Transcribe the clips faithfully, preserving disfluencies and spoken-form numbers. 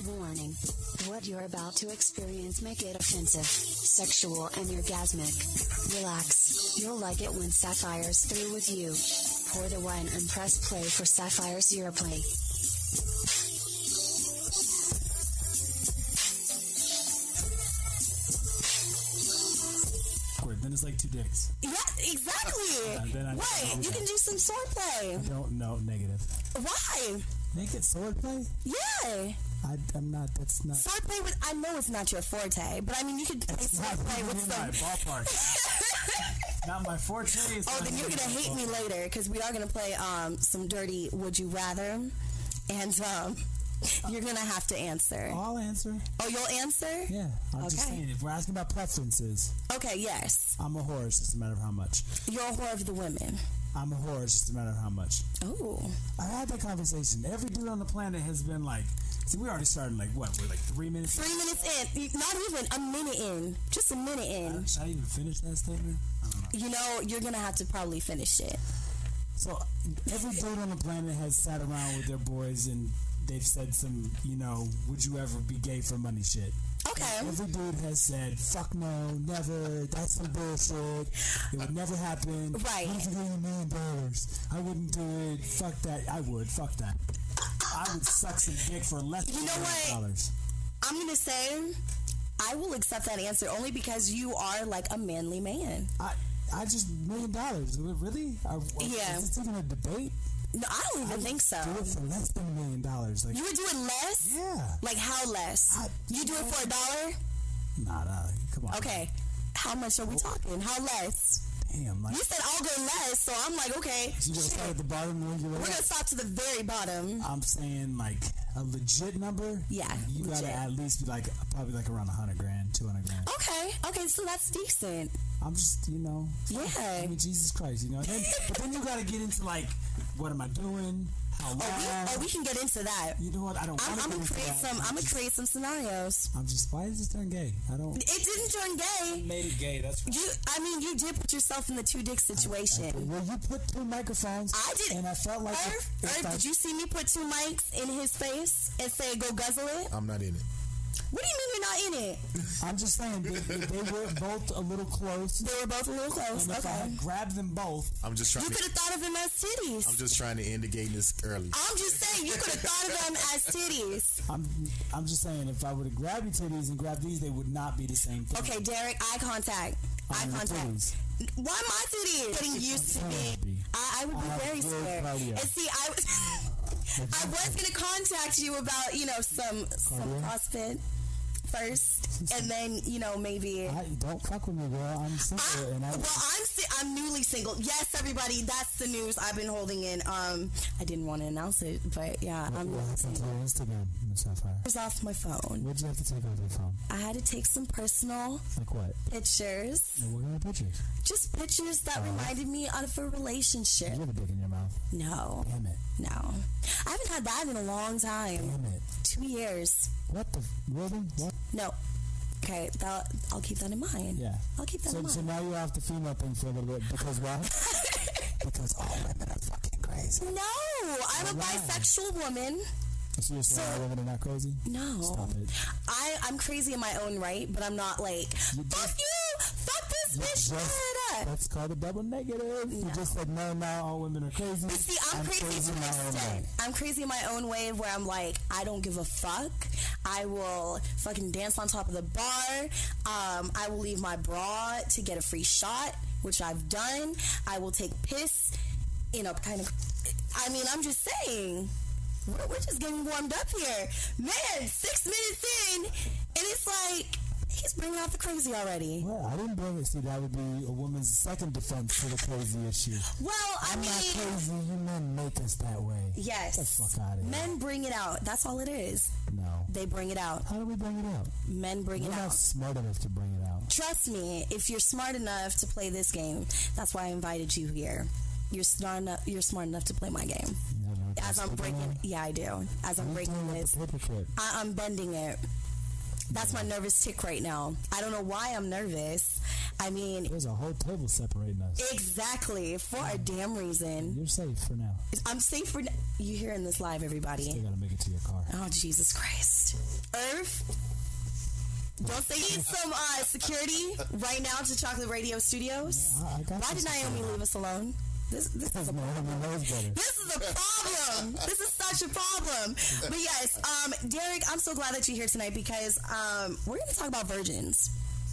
Warning. What you're about to experience may get offensive, sexual, and orgasmic. Relax. You'll like it when Sapphire's through with you. Pour the wine and press play for Sapphire's Europlay. Then it's like two dicks. Yeah, exactly. Yeah, then I, Wait, you can do some swordplay. I don't know. Negative. Why? Naked swordplay? Yeah. I, I'm not. That's not. Swordplay with. I know it's not your forte, but I mean, you could play swordplay with in some. my ballpark. Not my forte. It's Oh, not then you're gonna hate ballpark. me later because we are gonna play um some dirty Would You Rather, and um you're gonna have to answer. I'll answer. Oh, you'll answer? Yeah. I'm just Okay. saying. If we're asking about preferences, Okay. Yes. I'm a whore. It's just a matter of how much. You're a whore of the women. I'm a whore. It's just a matter of how much. Oh. I had that conversation. Every dude on the planet has been like. See, we already started like what? We're like three minutes. Three minutes in. Not even a minute in. Just a minute in. Should I even finish that statement? I don't know. You know, you're gonna have to probably finish it. So every dude on the planet has sat around with their boys and they've said some, you know, would you ever be gay for money shit. Okay. Every dude has said, fuck no, never, that's some bullshit, it would never happen. Right. What if you gave me a million dollars? I wouldn't do it, fuck that, I would, fuck that. I would suck some dick for less than You know a million what? dollars. I'm gonna say I will accept that answer only because you are like a manly man. I, I just, million dollars, really? I, Yeah. Is this even a debate? No, I don't even I think so. do it for less than a million dollars. Like, You would do it less? yeah. Like how less? I- You do it for a dollar? Nah, nah, come on. Okay. How much are we talking? How less? Damn, like, You said I'll go less, so I'm like, okay. so you gonna shit. start at the bottom and work your way We're up? gonna stop to the very bottom. I'm saying like a legit number. Yeah, you legit. gotta at least be like probably like around a hundred grand, two hundred grand. Okay, okay, so that's decent. I'm just you know, Yeah. I mean Jesus Christ, you know. Then, but then you gotta get into like, what am I doing? How long? Oh, we, oh, we can get into that. You know what? I don't. I'm, wanna I'm get gonna into create that. some. I'm gonna just, create some scenarios. I'm just. Why does this turn gay? I don't. It didn't turn gay. Made it gay. That's. You, I mean, you did put yourself in the two dick situation. Well, you put two microphones. I did. And I felt like. Irv, if, if Irv, I, did you see me put two mics in his face and say, "Go guzzle it"? I'm not in it. What do you mean you're not in it? I'm just saying they, they were both a little close. They were both a little close. And if I Okay. had grabbed them both, I'm just trying You to. could have thought of them as titties. I'm just trying to end the gayness early. I'm just saying you could have thought of them as titties. I'm I'm just saying if I would have grabbed your titties and grabbed these, they would not be the same thing. Okay, Derek, eye contact. Eye On your contact. titties. Why my titties? Getting used to I'm me. happy. I, I would be I have very good scared. cardio. And see, I, I was going to contact you about, you know, some, some Cardio? CrossFit first, and then, you know, maybe... I, don't fuck with me, girl. I'm single, I, and I. well, I'm si- I'm newly single. Yes, everybody, that's the news I've been holding in. Um, I didn't want to announce it, but yeah, what, I'm what newly happened to single. your Instagram, Miss Sapphire? It was off my phone. What'd you have to take off your phone? I had to take some personal Like what? pictures, What kind of pictures? just pictures that Uh-huh. reminded me of a relationship. You have a dick in your mouth. No, Damn it. no, I haven't had that in a long time. Damn it. Two years. What the? Really? What? No. Okay, that, I'll keep that in mind. Yeah. I'll keep that So, in so mind. now you're off the female thing for a little bit because why? Because all women are fucking crazy. No, I'm a Why? bisexual woman. So you're saying So- all women are not crazy? No. Stop it. I, I'm crazy in my own right, but I'm not like, You fuck just- you! Fuck this You bitch! just- da, da, da. That's called a double negative. You No. just said no, now all women are crazy. But see, I'm, crazy, to in an my own extent. way. I'm crazy in my own way where I'm like, I don't give a fuck. I will fucking dance on top of the bar. Um, I will leave my bra to get a free shot, which I've done. I will take piss in a kind of... I mean, I'm just saying... We're, we're just getting warmed up here. Man, six minutes in, and it's like, he's bringing out the crazy already. Well, I didn't bring it. See, that would be a woman's second defense to the crazy issue. Well, I I'm mean... not crazy. You men make us that way. Yes. Get the fuck out of here. Men bring it out. That's all it is. No. They bring it out. How do we bring it out? Men bring We're it not out. smart enough to bring it out. Trust me, if you're smart enough to play this game, that's why I invited you here. You're smart enough, you're smart enough to play my game. You know, like As I'm this breaking, one? yeah, I do. As I'm You're breaking doing like this, a paperclip. I, I'm bending it. That's my nervous tick right now. I don't know why I'm nervous. I mean, There's a whole table separating us. exactly for a damn reason. You're safe for now. I'm safe for. You hearing this live, everybody? Still gotta make it to your car. Oh, Jesus Christ. Earth. Don't say you need some uh, security right now to Chocolate Radio Studios. Yeah, I, I got Why did Naomi leave us alone? This, this is a problem. This is a problem. This is such a problem. But yes, um, Derek, I'm so glad that you're here tonight because um, we're going to talk about virgins.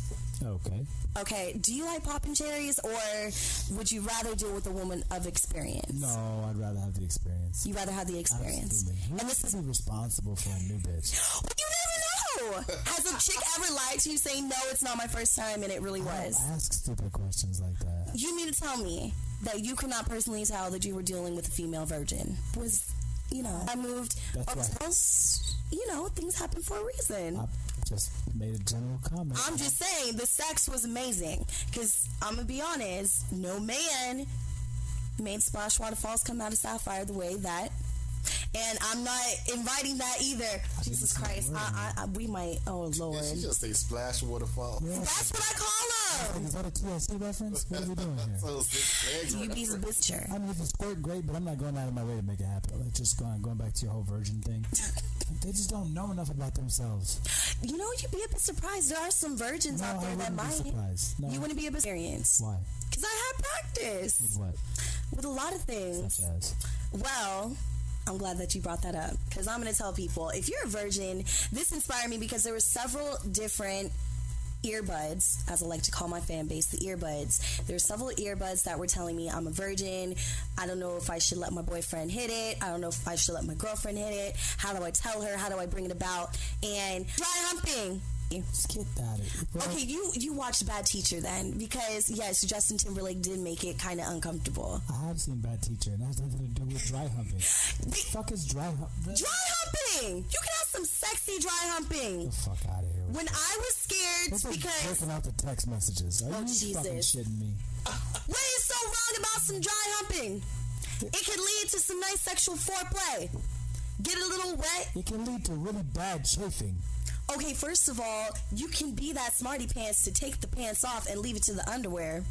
Okay. Okay. Do you like popping cherries, or would you rather deal with a woman of experience? No, I'd rather have the experience. You rather have the experience. Absolutely. Who And this is be responsible for a new bitch? you never know. Has a chick ever lied to you saying no, it's not my first time, and it really I was? don't ask stupid questions like that. You mean to tell me that you could not personally tell that you were dealing with a female virgin? Was, you know, I moved That's up right. else, you know, things happen for a reason. I just made a general comment. I'm just saying the sex was amazing because I'm gonna be honest, no man made Splash Waterfalls come out of Sapphire the way that, and I'm not inviting that either. Jesus Christ, I, I, I, we might. Oh Lord, Yeah, she just say splash waterfall. Yeah. that's what I call them. Is that a T L C reference? What are we doing here? So six legs You right be a there. bitcher. I mean, if it's squirt, great, but I'm not going out of my way to make it happen. Like, just going, going back to your whole virgin thing. They just don't know enough about themselves. You know, you'd be a bit surprised. There are some virgins No, out I there that wouldn't be might. surprised. No. You wouldn't be a bit experienced. Why? Because I had practice What? with a lot of things. Such as? Well, I'm glad that you brought that up because I'm going to tell people, if you're a virgin, this inspired me because there were several different earbuds, as I like to call my fan base, the earbuds. There's several earbuds that were telling me I'm a virgin. I don't know if I should let my boyfriend hit it. I don't know if I should let my girlfriend hit it. How do I tell her? How do I bring it about? And dry humping. Skip that. Well, Okay, you you watched Bad Teacher then, because yes, Justin Timberlake did make it kind of uncomfortable. I have seen Bad Teacher, and that has nothing to do with dry humping. The fuck is dry humping? Dry humping! You can have some sexy dry humping. The fuck out of here. When I was scared What's like because working out the text messages? Are Oh, you Jesus. fucking shitting me? what is so wrong about some dry humping? It could lead to some nice sexual foreplay. Get a little wet. It can lead to really bad chafing. Okay, first of all, you can be that smarty pants to take the pants off and leave it to the underwear.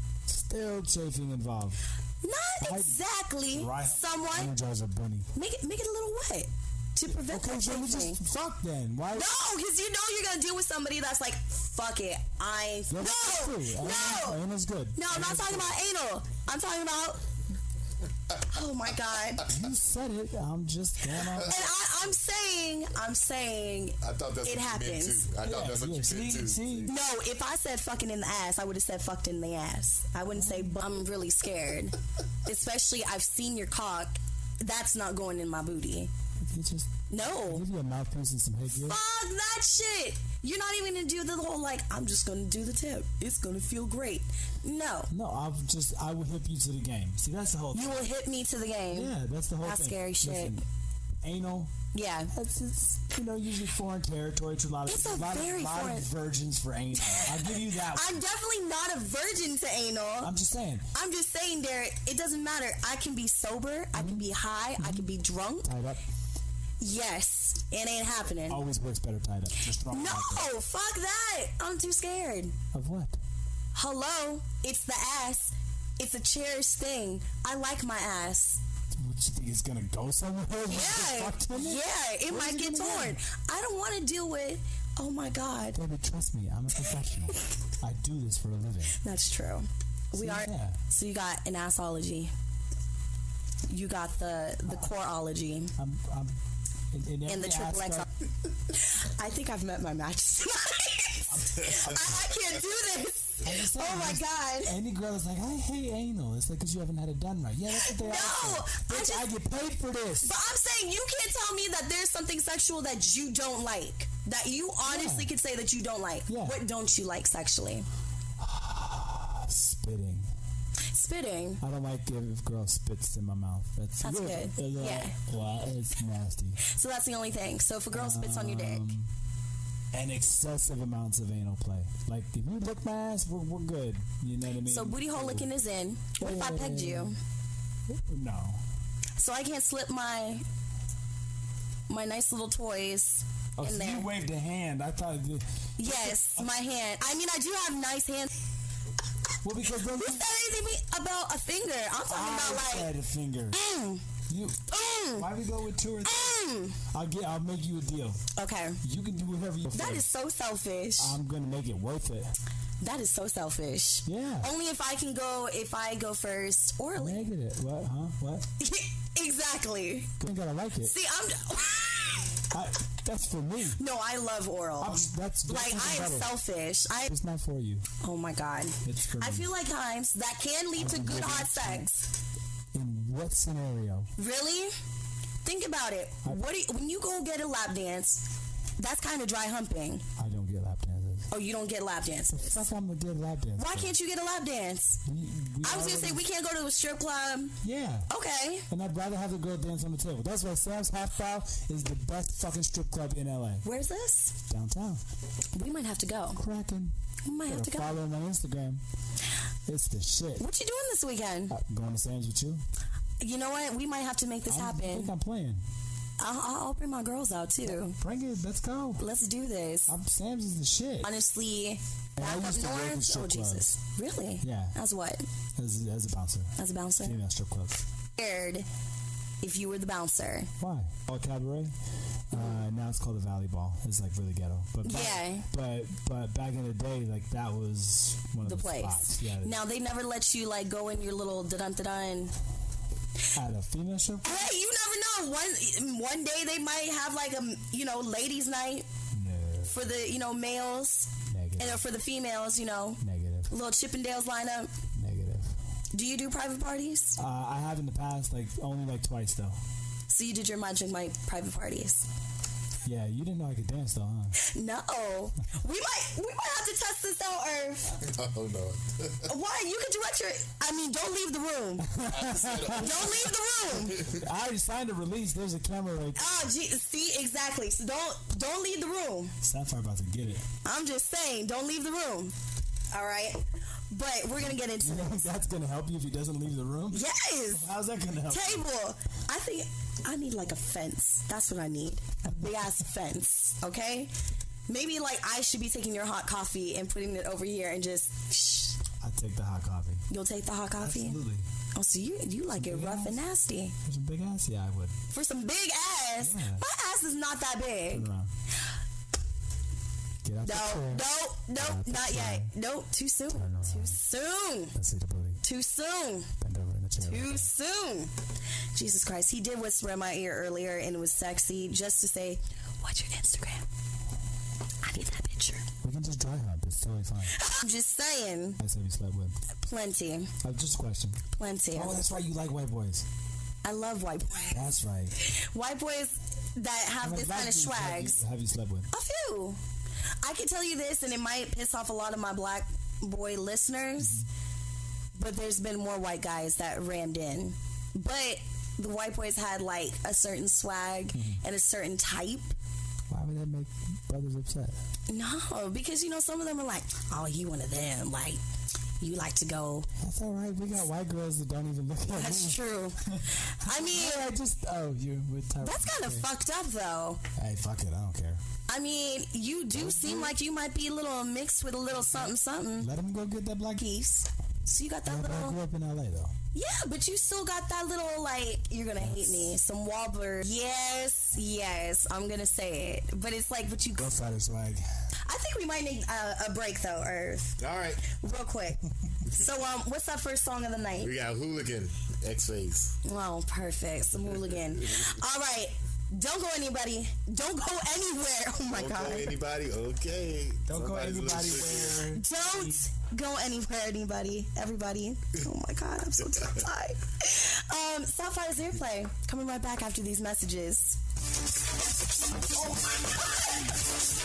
Still chafing involved. Not Dry- exactly. Dry Someone Energizer bunny. make it make it a little wet to prevent Okay, that so we chafing. just fuck then. Why? No, because you know you're gonna deal with somebody that's like, fuck it, I Yeah, that's no, true. no, Anal- Anal's good. no. I'm not Anal's talking good. about anal. I'm talking about. Oh my god! You said it. I'm just going on. And I, I'm saying, I'm saying, I thought that's it what happens. you meant too. I thought that's what yeah, you see, meant too. see? no. If I said fucking in the ass, I would have said fucked in the ass. I wouldn't say "But I'm really scared. Especially, I've seen your cock. That's not going in my booty. You just No. give you a mouthpiece and some headgear. Fuck that shit. You're not even gonna do the whole like, I'm just gonna do the tip. It's gonna feel great. No. No, I'll just I will hip you to the game. See, that's the whole. You will hit me to the game. Yeah, that's the whole That's thing. scary shit. Listen, anal. Yeah. That's it's, you know usually foreign territory to a lot of It's a lot, very of, lot foreign- of virgins for anal. I'll give you that. I'm definitely not a virgin to anal. I'm just saying. I'm just saying, Derek, it doesn't matter. I can be sober. I can be high. I can be drunk. Tied up Yes. It ain't happening. always works better tied up. Just throwing it out there. No. Fuck that. I'm too scared. Of what? Hello. It's the ass. It's a cherished thing. I like my ass. What, you think it's gonna go somewhere? Yeah. Fucked in it? Yeah. It Where's might it get gonna go? torn. I don't want to deal with, oh my God. Baby, trust me. I'm a professional. I do this for a living. That's true. We See, are. yeah. So you got an assology. You got the the coreology I'm. I'm in, in and the every triple X. aspect- I think I've met my match tonight. I, I can't do this. I'm just saying, Oh my just- God. Any girl is like, I hate anal. It's like because you haven't had it done right. Yeah, that's what they No, are. I Bitch, just- I get paid for this. But I'm saying you can't tell me that there's something sexual that you don't like. That you honestly Yeah. could say that you don't like. Yeah. What don't you like sexually? Spitting. Spitting. I don't like if girl spits in my mouth. That's, That's good. Yeah. Well, it's nasty. So that's the only thing. So if a girl spits on your dick. Um, and excessive amounts of anal play. Like, if you lick my ass, we're, we're good. You know what I mean? So booty hole licking is in. What if I pegged you? No. So I can't slip my my nice little toys Oh, in so there. you waved a hand. I thought... The, Yes, my hand. I mean, I do have nice hands. well, because then Who said anything about a finger? I'm talking I about like, said a finger. mm, You, Mm. why we go with two or three? Mm. I'll get. I'll make you a deal. Okay. You can do whatever you. That feel. is so selfish. I'm gonna make it worth it. That is so selfish. Yeah. Only if I can go. If I go first, orally. Negative. What? Huh? What? Exactly. You gotta like it. See, I'm. I, that's for me. No, I love oral. I'm, that's, that's like I am better. selfish. I. It's not for you. Oh my god. It's for I me. feel like times that can lead to good hot sex. In what scenario? Really? Think about it. I, What do you, when you go get a lap dance? That's kind of dry humping. I don't get lap dances. Oh, you don't get lap dances. Fuck, I'm gonna get a lap dance. Why can't you get a lap dance? We, we I was already, gonna say we can't go to a strip club. Yeah. Okay. And I'd rather have the girl dance on the table. That's why Sam's Half Brow is the best fucking strip club in L A. Where's this? Downtown. We might have to go. Cracking. We might have to go. Follow him on Instagram. It's the shit. What you doing this weekend? Uh, going to Sam's with you? You know what? We might have to make this I think happen. I'm playing. I'll, I'll bring my girls out too. Bring it. Let's go. Let's do this. I'm, Sam's is the shit. Honestly, And I back up used to work in north. strip Oh Jesus! Really? Yeah. As what? As, as a bouncer. As a bouncer? Female strip clubs. Scared if you were the bouncer. Why? Oh, cabaret. Uh, now it's called the Valley Ball. It's like really ghetto. But back, Yeah. But but back in the day, like that was one of The the, place. spots. Yeah. Now they never let you like go in your little dun dun dun. At a female strip club? Hey, you never know. One one day they might have like a you know ladies' night No. for the you know males, Negative. and then for the females, you know, Negative. little Chippendales lineup. Negative. Do you do private parties? Uh, I have in the past, like only like twice though. So you did your magic my private parties? Yeah, you didn't know I could dance though, huh? No. We might we might have to test this out, Irv. Oh no. Why? You can direct your. I mean, don't leave the room. Don't leave the room. I already signed a release. There's a camera like Oh, gee, see, exactly. So don't don't leave the room. Sapphire about to get it. I'm just saying, don't leave the room. All right, but we're gonna get into You think this. that's gonna help you if he doesn't leave the room? Yes. How's that gonna help? Table. I think I need like a fence. That's what I need. A big ass fence. Okay. Maybe like I should be taking your hot coffee and putting it over here and just. Shh. I take the hot coffee. You'll take the hot coffee. Absolutely. Oh, so you you like it big rough ass? and nasty. There's a big ass. Yeah, I would. For some big ass. Yeah. My ass is not that big. Turn around. Get out No, the chair. no, no, out the not chair. yet. Nope, too soon. around. Too soon. Let's see the booty. Too soon. Bend over in the chair. Too soon. Jesus Christ. He did whisper in my ear earlier and it was sexy just to say, what's your Instagram? I need that picture. We can just dry hump. It's totally fine. I'm just saying. I said we slept with. Plenty. Uh, just a question. Plenty. Oh, that's right. You like white boys. I love white boys. That's right. White boys that have How many this black kind of dudes have swags. you- Have you slept with? A few. I can tell you this, and it might piss off a lot of my black boy listeners, but there's been more white guys that rammed in. But the white boys had like a certain swag Mm-hmm. and a certain type. Why would that make brothers upset? No, because you know some of them are like, oh, you one of them. Like you like to go. That's all right. We got white girls that don't even look at me. That's true. I mean, Yeah, I just oh you with type. that's kind of fucked up though. Hey, fuck it. I don't care. I mean, you do seem like you might be a little mixed with a little something something Let them go get that black. piece. So you got that Yeah, but I little. grew up in L A though. Yeah, but you still got that little, like, you're gonna hate me. Some Wahlberg. Yes, yes, I'm gonna say it. But it's like, but you. Ghost Rider swag. I think we might need a, a break, though, Earth. All right. Real quick. So, um, what's our first song of the night? We got Hooligan, X-Phase. Oh, perfect. Some hooligan. All right. Don't go anybody. Don't go anywhere. Oh, my Don't God. go anybody. Okay. Don't go Somebody's a little anybody tricky. where. Don't go anywhere, anybody. Everybody. Oh my God, I'm so tired. Um, Sapphire's Airplay. Coming right back after these messages. Oh my God.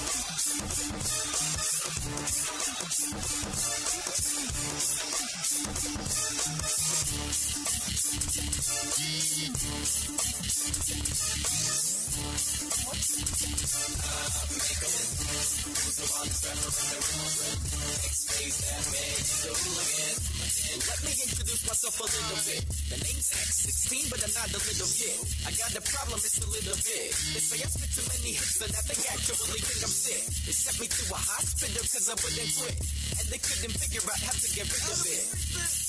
Let me introduce myself a little bit. The name's X sixteen, but I'm not a little kid. I got a problem, it's a little bit. They say I spit too many hits, so that they actually think I'm sick. They sent me to a hospital cause I wouldn't quit. And they couldn't figure out how to get rid of it.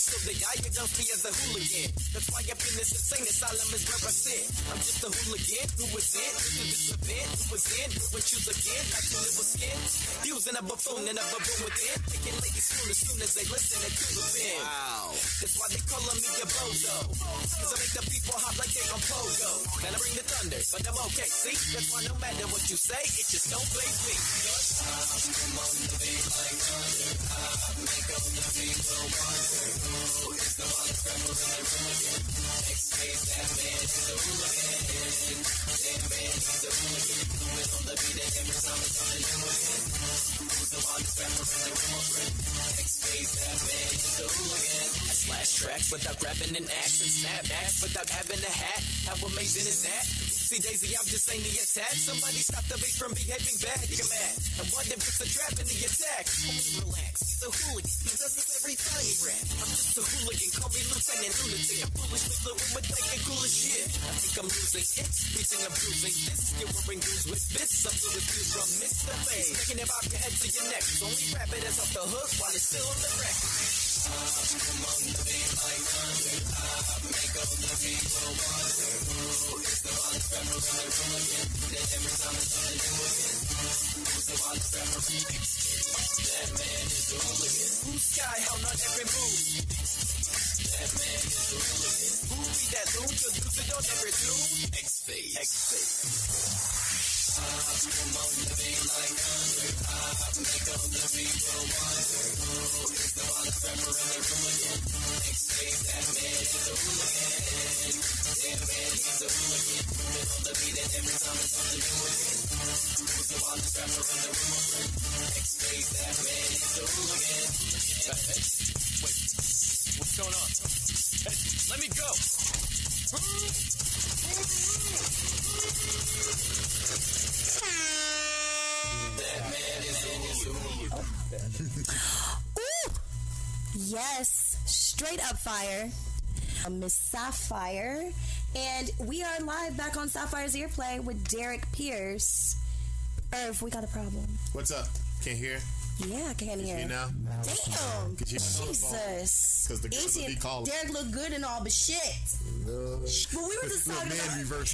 so they diagnose me as a hooligan. That's why up in this insane asylum is where I sit. I'm just a hooligan who was in to this event, who was in when choose again, like to live with skin. Using a buffoon and a baboon within, making ladies swoon as soon as they listen to the pen. Wow. That's why they calling me a bozo. Cause I make the people hop like they on pogo. Man, I bring the thunder, but I'm okay. See, that's why no matter what you say, it just don't faze me. Come on the beat like thunder. Make up the people wonder. Who is the one scrambles in the room again? X-Face, that man is a hooligan. That man is a hooligan. Moving on the beat and every time it's on the new again. Who's the one scrambles in the room again? X-Face, that man is a hooligan. I slash tracks without grabbing an axe and snapbacks without having a hat. How amazing is that? See, Daisy, I'm just saying the attack. Somebody stop the beat from behaving bad. You're mad. I wonder if it's a trap in the attack. Homie, relax. He's a hooligan. He does this every time he rap. I'm just a hooligan. Call me Lieutenant Lunatic. I'm foolish with the room with thinking cool as shit. I think I'm losing it. Reaching and bruising this. You're wearing dudes with this. Up to the views from Mister Face. Making it off your head to your neck. Only rap it as off the hook while it's still on the record. Come on the beat like thunder. Make up the people wonder. Who is the one scrambles in the room again? Then every time it's on the new again. Who's the one scrambles in the room? That man is a hooligan. Who's sky held on every move? That man is a hooligan. Who be that loon? Cause lose it on every tune? X-Face. X-Face. Come on the beat like thunder. Make up the people wonder. Who is the one scrambles in the room again? X-Face, that man is a hooligan. That man is a hooligan. Moving on the beat and every time it's on the new again. Who's the one scrambles in the room again? X-Face, that man is a hooligan. Hey, wait, what's going on? Hey, let me go. That man is a hooligan. Ooh! Yes, straight up fire. Um, Miss Sapphire. And we are live back on Sapphire's Earplay with Derek Pierce. Irv, we got a problem. What's up? Can't hear? Yeah, I can't hear. You know? Damn. Could you- Jesus. 'Cause the girls will be calling. Derek looked good and all, but shit. No. But we were just talking man about... reverse.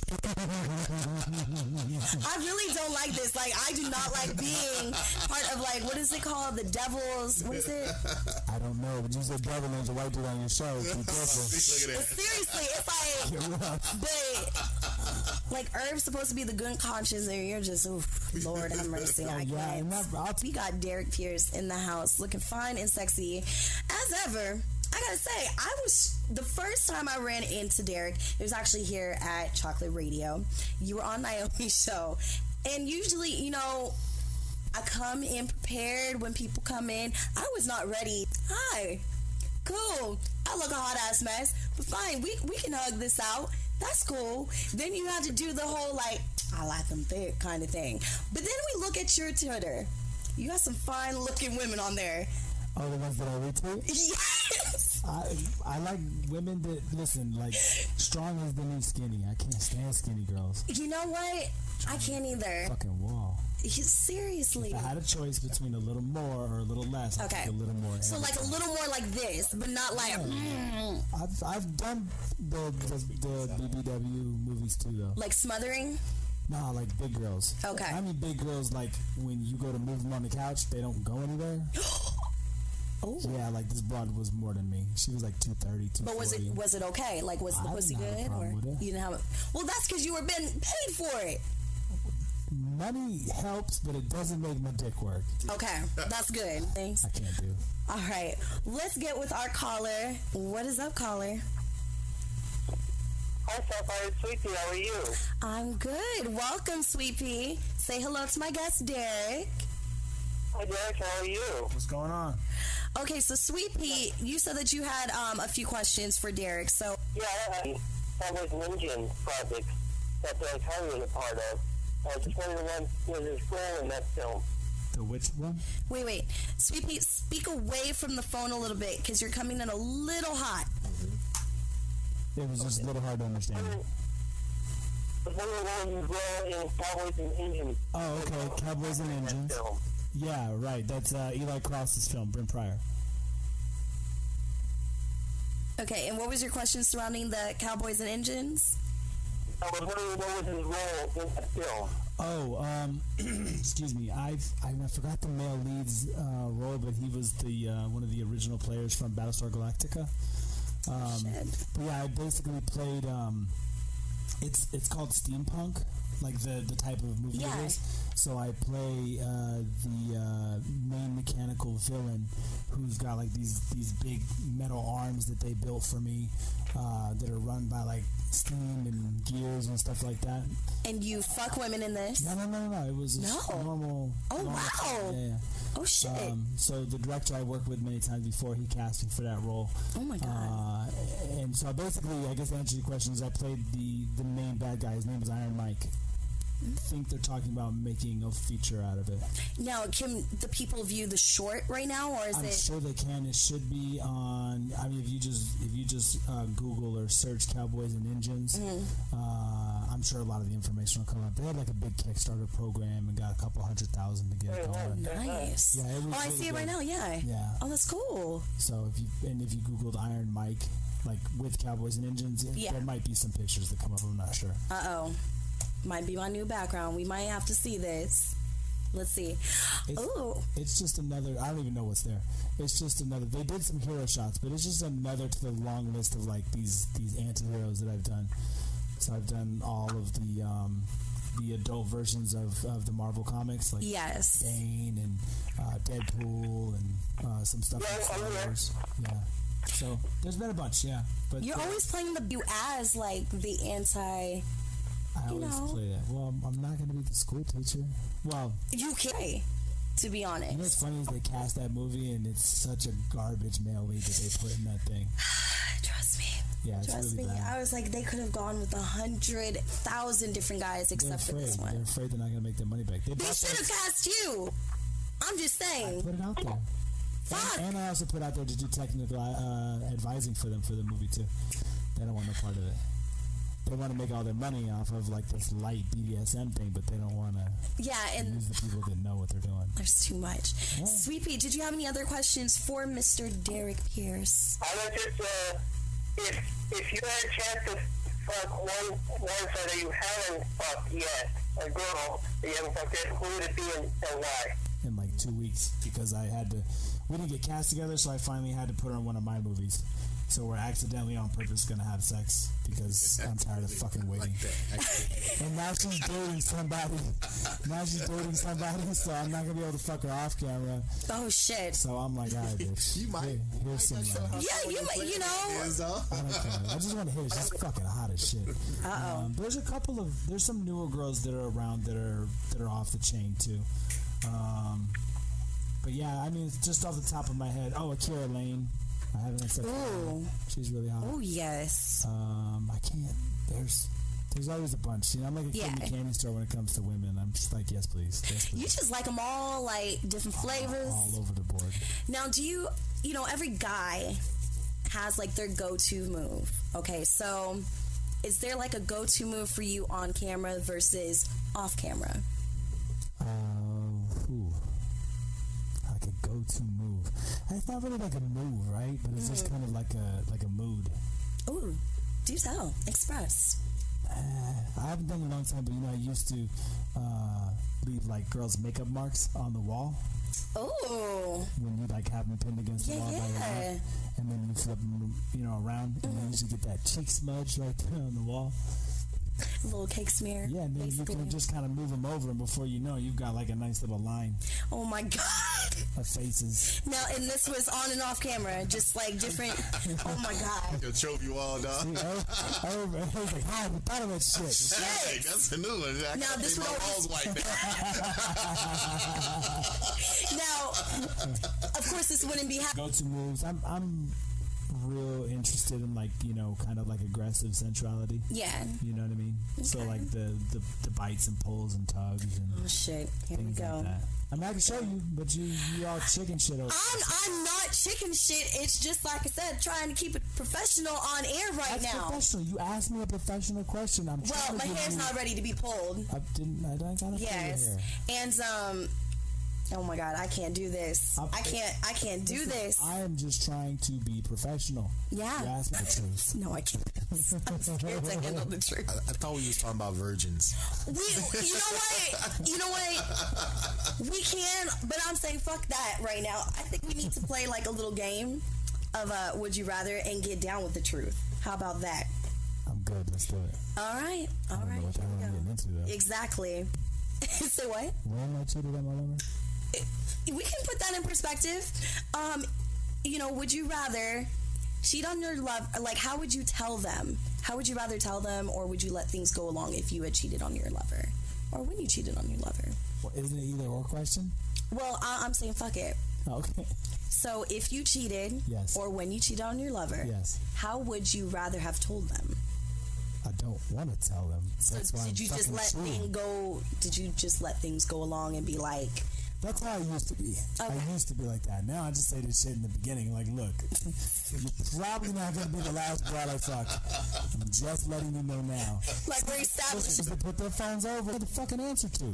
I really don't like this. Like, I do not like being part of, like, what is it called? The Devil's... What is it? I don't know, but you said devil names a white dude on your show. Be careful. Look at that. Seriously, it's like... But, like, Irv's supposed to be the good conscience, and you're just, oof, Lord have mercy. I Yeah, can't. and that, I'll We got Derek Pierce in the house, looking fine and sexy as ever. I gotta say, I was the first time I ran into Derek. It was actually here at Chocolate Radio. You were on Naomi's show, and usually, you know, I come in prepared when people come in. I was not ready. Hi, cool. I look a hot ass mess, but fine. We we can hug this out. That's cool. Then you have to do the whole like I like them thick kind of thing. But then we look at your Twitter. You got some fine looking women on there. Oh, the ones that I retweet? Yes. I I like women that, listen, like, strong is the new skinny. I can't stand skinny girls. You know what? I can't either. Fucking wall. Seriously. If I had a choice between a little more or a little less, I'd Okay. take a little more. So every like a time. little more like this, but not like mm, I've, I've done the, the, the B B W movies too, though. like smothering. Nah, like big girls. Okay. I mean big girls, like when you go to move them on the couch, they don't go anywhere. Oh. Yeah, like this broad was more than me. She was like two thirty, two forty. But was it was it okay? Like was the I pussy didn't have a good or problem with it. you didn't have it? Well, that's because you were being paid for it. Money helps, but it doesn't make my dick work. Okay, that's good. Thanks. I can't do. All right, let's get with our caller. What is up, caller? Hi, Sapphire Sweetie. How are you? I'm good. Welcome, Sweet Pea. Say hello to my guest, Derek. Hi, Derek. How are you? What's going on? Okay, so Sweet Pea, you said that you had um, a few questions for Derek. So Yeah, I, that was an Indian project that Derek Harry was a part of. I was just wondering what was his role in that film. The which one? wait, wait, Sweet Pea, speak away from the phone a little bit because you're coming in a little hot. It was just a little hard to understand. I was wondering what was his role in Cowboys and Indians. Oh, okay. Cowboys and Engines. Film. Yeah, right. That's uh, Eli Cross's film, Brent Pryor. Okay, and what was your question surrounding the Cowboys and Engines? I was wondering what was his role in the film. Oh, um, excuse me. I've I, I forgot the male lead's uh, role, but he was the uh, one of the original players from Battlestar Galactica. Um, Shit. but yeah, I basically played. Um, it's it's called steampunk, like the the type of movie Yeah. it is. So I play uh, the uh, main mechanical villain, who's got like these these big metal arms that they built for me, uh, that are run by like steam and gears and stuff like that. And you fuck women in this? No, no, no, no. It was just No. normal. Oh, normal wow. Yeah, yeah. Oh, shit. Um, so the director I worked with many times before, he cast me for that role. Oh, my God. Uh, and so basically, I guess to answer your questions, I played the, the main bad guy. His name was Iron Mike. I think they're talking about making a feature out of it. Now, can the people view the short right now, or is I'm it... sure they can. It should be on. I mean, if you just if you just uh, Google or search Cowboys and Engines, Mm-hmm. uh, I'm sure a lot of the information will come up. They had like a big Kickstarter program and got a couple hundred thousand to get it going. Nice. Yeah, it was oh, I really see it good. right now, yeah. Yeah. Oh, that's cool. So if you and if you Googled Iron Mike, like with Cowboys and Engines, Yeah. there might be some pictures that come up. I'm not sure. Uh-oh. Might be my new background. We might have to see this. Let's see. It's, Ooh. it's just another. I don't even know what's there. It's just another. They did some hero shots, but it's just another to the long list of like these these anti-heroes that I've done. So I've done all of the um, the adult versions of, of the Marvel comics, like Yes. Bane and uh, Deadpool and uh, some stuff Yeah, like Star I'm here. Wars. Yeah. So there's been a bunch, yeah. But You're uh, always playing the you as, like, the anti... I you always know. play that. Well, I'm, I'm not going to be the school teacher. Well, You can, to be you know what's honest. funny is they cast that movie and it's such a garbage male lead that they put in that thing. Trust me. Yeah, it's Trust really me. bad. I was like, they could have gone with a hundred thousand different guys They're except for afraid. this They're one. afraid they're not going to make their money back. They, They bought should have that- cast you. I'm just saying. put it out there. Fuck. And, and I also put out there to do technical uh, advising for them for the movie too. They don't want no part of it. They want to make all their money off of like this light B D S M thing, but they don't want to Yeah, and use the people that know what they're doing. there's too much. Yeah. Sweet Pea, did you have any other questions for Mister Derek Pierce? I was just, uh, if, if you had a chance to fuck one, one so that you haven't fucked yet, a girl that you haven't fucked yet, who would it be and, and why? In like two weeks because I had to. We didn't get cast together, so I finally had to put her in one of my movies. So we're accidentally on purpose gonna have sex because I'm tired of fucking waiting. And now she's dating somebody. Now she's dating somebody, so I'm not gonna be able to fuck her off camera. Oh shit. So I'm like, all right, bitch. You might. Here, here's some. Uh, Yeah, you might- you know. Is, uh, I don't care. I just want to hit her. She's fucking hot as shit. Uh-oh. Um, there's a couple of there's some newer girls that are around that are that are off the chain too. Um, but yeah, I mean, just off the top of my head, oh, Akira Lane. I haven't had sex with her. Ooh. She's really hot. Oh yes. Um, I can't. There's there's always a bunch. You know, I'm like a kid in Yeah. the candy store when it comes to women. I'm just like, yes, please. Yes, please. You just like them all, like different flavors. all over the board. Now, do you, you know, every guy has like their go-to move. Okay, so is there like a go-to move for you on camera versus off camera? Uh, ooh. Like a go-to move. It's not really like a move, right? But it's just kind of like a like a mood. Ooh, do tell. Express. Uh, I haven't done it in a long time, but you know, I used to uh, leave like girls' makeup marks on the wall Ooh. when you like have them pinned against the Yeah, wall by your yeah. mouth, and then you flip them, you know, around, and you usually get that cheek smudge right there on the wall. A little cake smear. Yeah, and then you basically. can just kind of move them over, and before you know, you've got like a nice little line Oh my god. of faces. Now, and this was on and off camera, just like different. Oh my god. Your trophy wall, dog. See, I, I, I was like, how I thought of that shit. Hey, that's a new one. I Now, gotta this make my would walls white now. Now, of course, this wouldn't be happening. Go-to moves. I'm I'm real interested in like, you know, kind of like aggressive sensuality. Yeah. You know what I mean? So Okay. like the, the the bites and pulls and tugs and Oh shit. Here we things go. like that. I mean, I can show you, but you you all chicken shit over. I'm I'm not chicken shit. It's just like I said, trying to keep it professional on air right That's now. professional. You asked me a professional question. I'm Well, trying my to give hair's you, not ready to be pulled. I didn't. I don't got to Yes, hair. and um, Oh my God, I can't do this. I'm, I can't. I can't do listen, this. I am just trying to be professional. Yeah. You asked me the truth. No, I can't. I'm scared to handle the truth. I, I thought we was talking about virgins. We, you know what? You know what? We can, but I'm saying fuck that right now. I think we need to play like a little game of uh, Would You Rather and get down with the truth. How about that? I'm good. Let's do it. All right. All I don't right. know what the hell I'm getting into, though. Exactly. So what? When I cheated on my lover? We can put that in perspective. Um, you know, would you rather cheat on your love? Like, how would you tell them? How would you rather tell them, or would you let things go along if you had cheated on your lover, or when you cheated on your lover? Well, isn't it either or question? Well, I- I'm saying fuck it. Okay. So, if you cheated, Yes. or when you cheated on your lover, Yes. how would you rather have told them? I don't want to tell them. That's So why did I'm you just fucking let cheating. things go? Did you just let things go along and be like, That's how I used to be. Okay. I used to be like that. Now I just say this shit in the beginning. Like, look, you're probably not going to be the last broad I fuck. I'm just letting you know now. like we're established? Just to put their phones over, what the fucking answer to?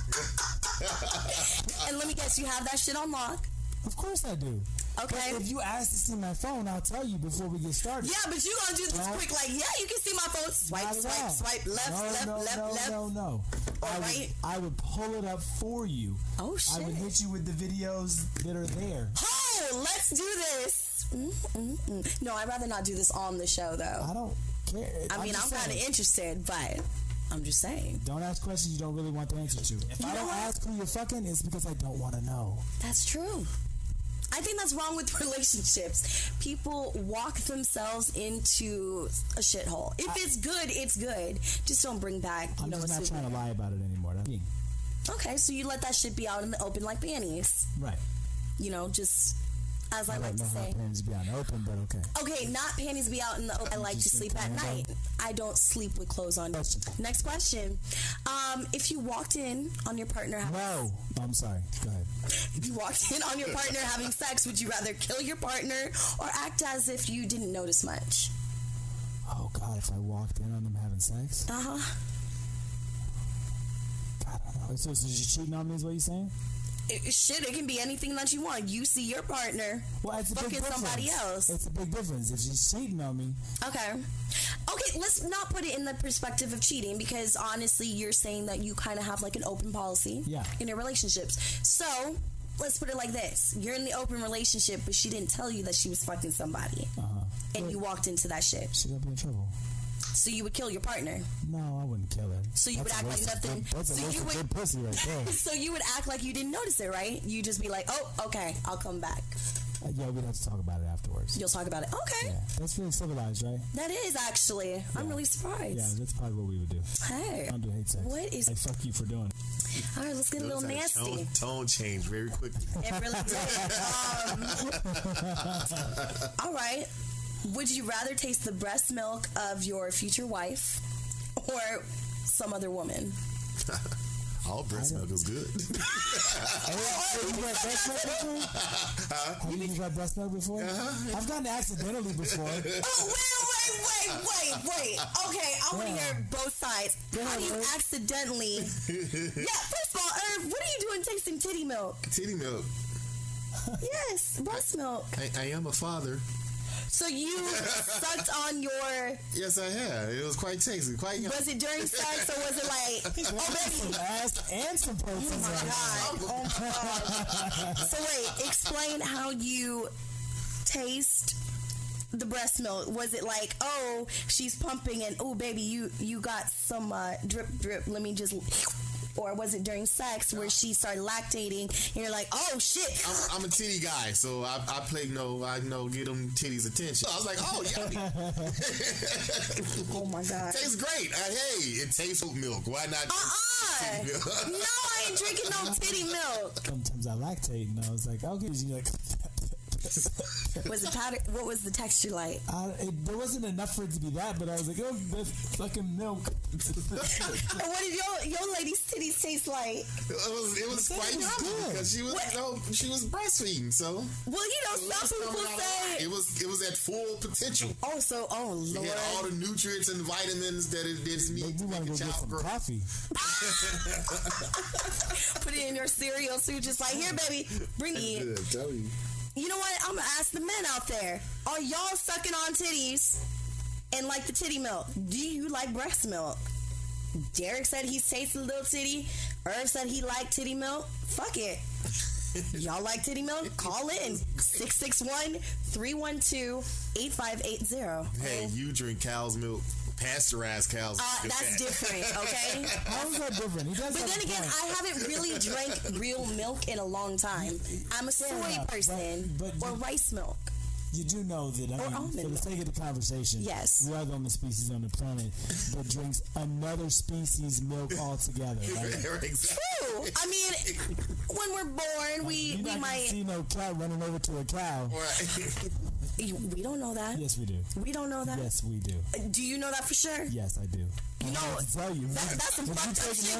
And let me guess, you have that shit on lock. Of course I do. Okay. But if you ask to see my phone, I'll tell you before we get started. Yeah, but you gonna do this No. quick, like, yeah, you can see my phone. Swipe, Not at swipe, all. swipe, left, no, left, no, left, no, left. No, no, All I right. would, I would pull it up for you. Oh, shit. I would hit you with the videos that are there. Oh, let's do this. Mm-mm-mm. No, I'd rather not do this on the show, though. I don't care. I mean, I'm just kind of saying. interested, but I'm just saying. Don't ask questions you don't really want the answer to. If You I know don't what? ask who you're fucking, it's because I don't want to know. That's true. I think that's wrong with relationships. People walk themselves into a shithole. If it's good, it's good. Just don't bring back, you I'm know, just a not souvenir. trying to lie about it anymore. That's me. Okay, so you let that shit be out in the open like panties. Right. You know, just as I, I like don't to know how say. panties be out in the open, but okay. Okay, not panties be out in the open. I like to Just sleep at in night. I don't sleep with clothes on. Question. Next question. Um, if you walked in on your partner having, No. I'm sorry. Go ahead. if you walked in on your partner having sex, would you rather kill your partner or act as if you didn't notice much? Oh, God, if I walked in on them having sex? Uh huh. I don't know. So, so you're cheating on me is what you're saying? It, shit, it can be anything that you want. You see your partner Well, it's a big fucking difference. somebody else. It's a big difference. If she's cheating on me, Okay. Okay, let's not put it in the perspective of cheating because honestly, you're saying that you kind of have like an open policy Yeah. in your relationships. So, let's put it like this. You're in the open relationship, but she didn't tell you that she was fucking somebody. uh-huh. And you walked into that shit. She's gonna be in trouble. So you would kill your partner. No, I wouldn't kill her. So you That's would a act like waste of nothing- Good, that's a so waste you of would- good pussy right there. So you would act like you didn't notice it, right? You just be like, oh, okay, I'll come back. Uh, yeah, we'd have to talk about it afterwards. You'll talk about it. Okay. Yeah, that's really civilized, right? That is actually. I'm really surprised. Yeah, that's probably what we would do. Hey. I don't do hate sex. What is- Like, fuck you for doing it. All right, let's get a little Notice how nasty. Tone, tone change very quickly. It really did. Um, all right. Would you rather taste the breast milk of your future wife or some other woman? All breast milk is good. Have you had breast milk before? Have you used that breast milk before? Uh-huh. I've gotten it accidentally before. Oh, wait, wait, wait, wait, wait. Okay, I want to Yeah. hear both sides. Go How do you ahead, Irv. accidentally... Yeah, first of all, Irv, what are you doing tasting titty milk? Titty milk. Yes, breast milk. I, I am a father. So you sucked on your... Yes, I have. It was quite tasty. Quite young. Was it during sex or was it like... Oh, Some baby. ass and some protein. Oh, my God. Oh, my God. So wait, explain how you taste the breast milk. Was it like, oh, she's pumping and, oh, baby, you, you got some uh, drip, drip. Let me just... Or was it during sex where she started lactating and you're like, oh, shit. I'm, I'm a titty guy, so I, I play no, I know, get them titties attention. I was like, oh, yeah. Oh, my God. Tastes great. Uh, hey, it tastes oat milk. Why not? Uh-uh. titty milk? No, I ain't drinking no titty milk. Sometimes I lactate, and I was like, okay, you like, Was it powder? What was the texture like? Uh, it, there wasn't enough for it to be that, but I was like, oh, that's fucking milk. And what did your your lady's titties taste like? It was it was quite good because she was you know, she was breastfeeding. So well, you know, some people say it was it was at full potential. Oh, so oh lord, it had all the nutrients and vitamins that it did need to make a go child get some grow. Coffee. Put it in your cereal, so you're just like, here, baby, bring it. Yeah, tell you. You know what? I'm gonna ask the men out there: are y'all sucking on titties and like the titty milk? Do you like breast milk? Derek said he tasted a little titty. Irv said he liked titty milk. Fuck it. Y'all like titty milk? Call in six six one, three one two, eight five eight zero. Hey, you drink cow's milk. Pasteurized cows. Uh, that's different, okay? How is that different? He does but then again, point. I haven't really drank real milk in a long time. I'm a soy yeah, person but, but or you, rice milk. You do know that, I mean, for the sake of the conversation, yes, we are the only species on the planet that drinks another species' milk altogether. Right? Exactly. True. I mean, when we're born, we, You're we not might... see no cow running over to a cow. Right. We don't know that. Yes, we do. We don't know that. Yes, we do. Do you know that for sure? Yes, I do. You know, I have to tell you, that, that's some fucked up shit.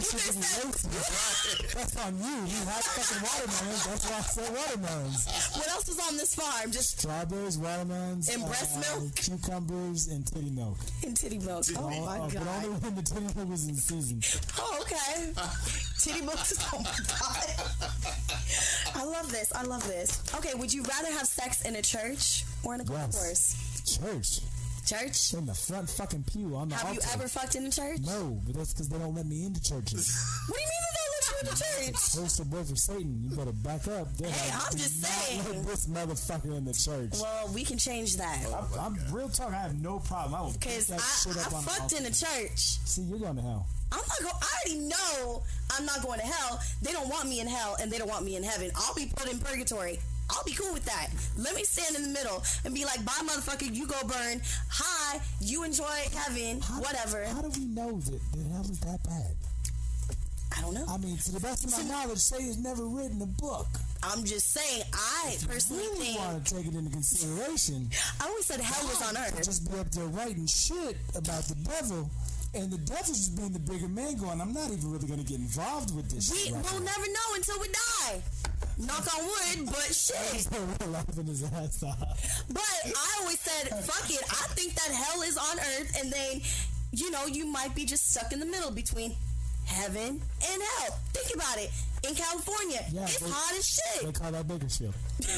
That that's on you. You had fucking watermelons. That's why I said watermelons. What else was on this farm? Just strawberries, watermelons, and breast uh, milk, cucumbers, and titty milk. And titty milk. Oh, oh my uh, god! But only when the titty milk was in season. Oh, okay. Titty milk. Oh my god! I love this. I love this. Okay, would you rather have sex in a church or in a golf course? Church. Church? In the front fucking pew on the Have altar. you ever fucked in a church? No, but that's because they don't let me into churches. What do you mean they don't let you into church? Poster boy for Satan. You better back up. They're hey, like, I'm just saying. Let this motherfucker in the church. Well, we can change that. I'm, I'm real talk. I have no problem. I will Because I, shit up I on fucked the in a church. See, you're going to hell. I'm not going. I already know I'm not going to hell. They don't want me in hell, and they don't want me in heaven. I'll be put in purgatory. I'll be cool with that. Let me stand in the middle and be like, bye, motherfucker, you go burn. Hi, you enjoy heaven, how whatever. Do, how do we know that, that hell is that bad? I don't know. I mean, to the best of my knowledge, Satan's never written a book. I'm just saying, I if personally you really think... want to take it into consideration... I always said hell was on earth. Just be up there writing shit about the devil... And the devil's just being the bigger man going, I'm not even really going to get involved with this we, shit. Right we'll now. never know until we die. Knock on wood, but shit. laughing his ass off. But I always said, fuck it. I think that hell is on earth, and then, you know, you might be just stuck in the middle between heaven and hell. Think about it. In California, yeah, it's they, hot as shit. They call that Bakersfield.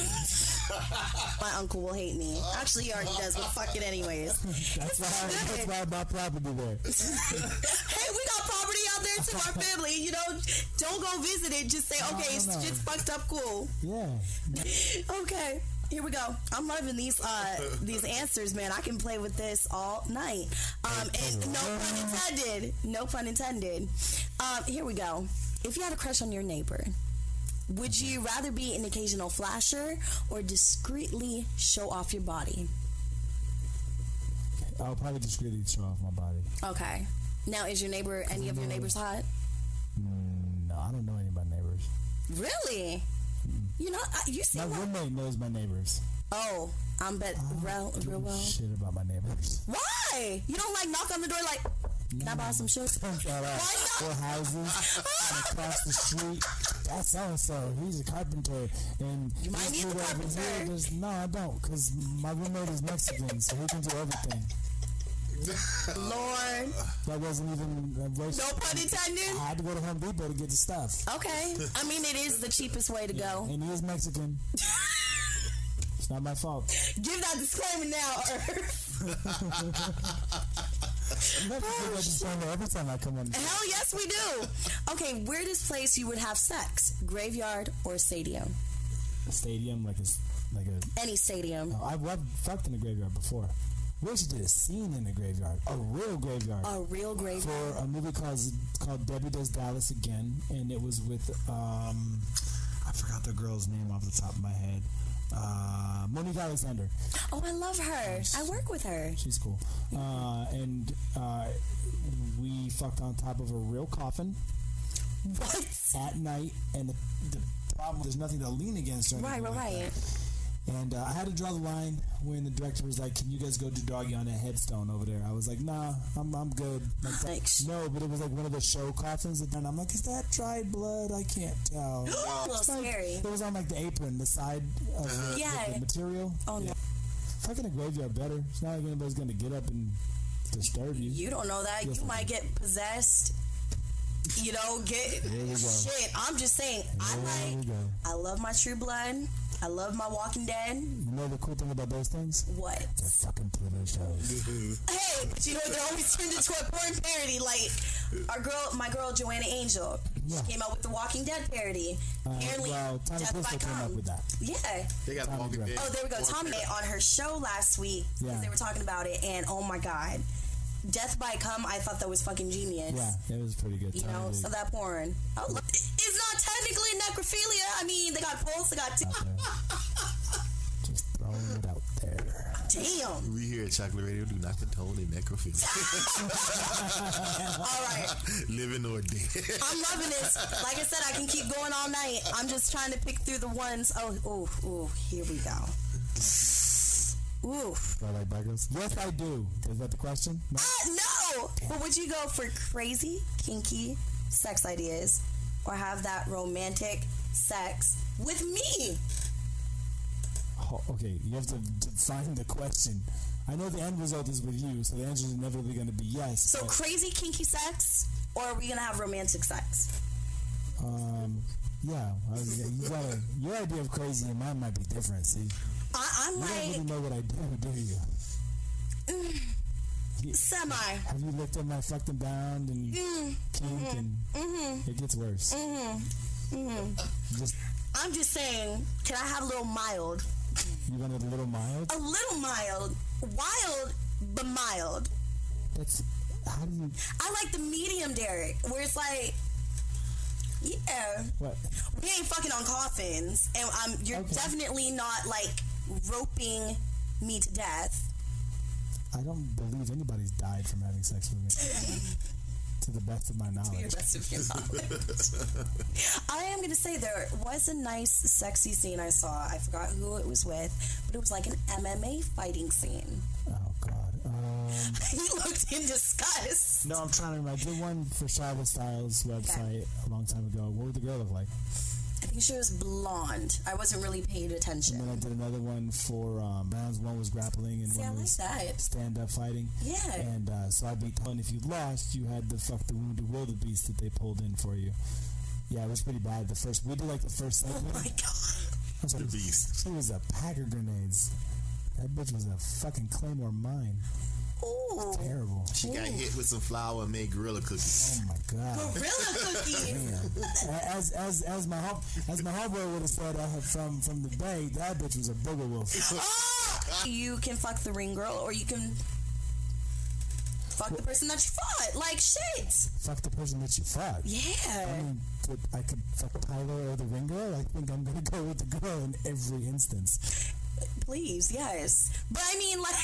My uncle will hate me. Actually, he already does, but fuck it anyways. That's why, that's why I bought property there. Hey, we got property out there too, our family. You know, don't go visit it. Just say, okay, it's just fucked up cool. Yeah. Okay. Here we go. I'm loving these uh, these answers, man. I can play with this all night. Um, and no pun intended. No pun intended. Um, here we go. If you had a crush on your neighbor, would you rather be an occasional flasher or discreetly show off your body? I'll probably discreetly show off my body. Okay. Now, is your neighbor, any of your neighbors hot? Mm, no, I don't know any of my neighbors. Really? Mm. You know, you see my what? roommate knows my neighbors. Oh, I'm bet real, real well. Shit about my neighbors. Why? You don't like knock on the door like, can no. I buy some sugar? Why not? Or houses across the street. That's so and so. He's a carpenter, and you might need a carpenter. Here, no, I don't, because my roommate is Mexican, so he can do everything. Lord. That wasn't even a race. No pun intended. I had to go to Home Depot to get the stuff. Okay. I mean, it is the cheapest way to yeah. go. And he is Mexican. It's not my fault. Give that disclaimer now, Earth. Oh, every time I come on. Hell yes, we do. Okay, weirdest place you would have sex? Graveyard or stadium? A stadium, like a like a any stadium. No, I've, I've fucked in a graveyard before. We actually did a scene in the graveyard, a real graveyard, a real graveyard for a movie called called Debbie Does Dallas Again, and it was with um, I forgot the girl's name off the top of my head. Uh, Monique Alexander. Oh, I love her. I work with her. She's cool. Uh, and uh, we fucked on top of a real coffin. What? At night, and the, the problem there's nothing to lean against. Or right, right, like right. And uh, I had to draw the line when the director was like, "Can you guys go do doggy on that headstone over there?" I was like, "Nah, I'm I'm good." Like, Thanks. no, but it was like one of the show coffins, and I'm like, "Is that dried blood? I can't tell." A little It's like- scary. It was on like the apron, the side of the, Yeah. the material. Oh, no. Fucking a graveyard better. It's not like anybody's gonna get up and disturb you. You don't know that. Yes, you I might do. get possessed. You know, get There we go. shit. I'm just saying. I There we like. go. I love my True Blood. I love my Walking Dead. You know the cool thing about those things? What? They're fucking T V shows. Hey, but you know they always turned into a porn parody. Like our girl, my girl Joanna Angel, Yeah. she came out with the Walking Dead parody. Uh, Apparently, well, Tommy Death by Pistol came up Cum. with that. Yeah. They got Tommy Walking Direct. Dead. Oh, there we go. Tommy on her show last week. Yeah. They were talking about it, and oh my god, Death by Cum. I thought that was fucking genius. Yeah, it was pretty good. You Tommy know, did so that porn. Oh, look, it's not technically necrophilia. I mean, they got pulse, they got. T- out there. Just throwing it out there. Damn. We here at Chocolate Radio do not condone in necrophilia. All right. Living or dead. I'm loving this. Like I said, I can keep going all night. I'm just trying to pick through the ones. Oh, oh, oh, here we go. Ooh. Do I like bagels? Yes, I do. Is that the question? No? Ah, no! But would you go for crazy, kinky sex ideas or have that romantic sex with me? Oh, okay, you have to define the question. I know the end result is with you, so the answer is inevitably going to be yes. So but, crazy, kinky sex, or are we going to have romantic sex? um, yeah, I was- yeah, you gotta, your idea of crazy and mine might be different, see? I, I'm You don't really like, know what I do, do you? You- semi. Have you looked at my fucked and bound and Mm, kink and it gets worse. Just, I'm just saying, can I have a little mild? you want it a little mild? A little mild. Wild, but mild. That's, how do you, I like the medium, Derek, where it's like, yeah, what? we ain't fucking on coffins, and um, you're Okay. definitely not like roping me to death. I don't believe anybody's died from having sex with me. To the best of my knowledge. I am gonna say there was a nice, sexy scene I saw. I forgot who it was with, but it was like an M M A fighting scene. Oh, God. Um, He looked in disgust. no, I'm trying to remember. I did one for Shava Styles website a long time ago. What would the girl look like? I think she was blonde. I wasn't really paying attention. And then I did another one for um, rounds. One was grappling and See, I one like was that. stand-up fighting. Yeah. And uh, so I beat one. If you lost, you had the fuck the wounded wildebeest that they pulled in for you. Yeah, it was pretty bad. The first we did like the first Oh segment. my god. I'm sorry, The beast. It was a pack of grenades. That bitch was a fucking Claymore mine. Ooh. Terrible. She got hit with some flour and made gorilla cookies. Oh my god. Gorilla cookies. Damn. As as as my home as my homeboy would have said uh, from from the bay, that bitch was a booger wolf. Oh! You can fuck the ring girl, or you can fuck the person that you fought. Like shit. Fuck the person that you fucked. I Yeah. mean, could, I could fuck Tyler or the ring girl. I think I'm gonna go with the girl in every instance. Please, yes. But I mean, like.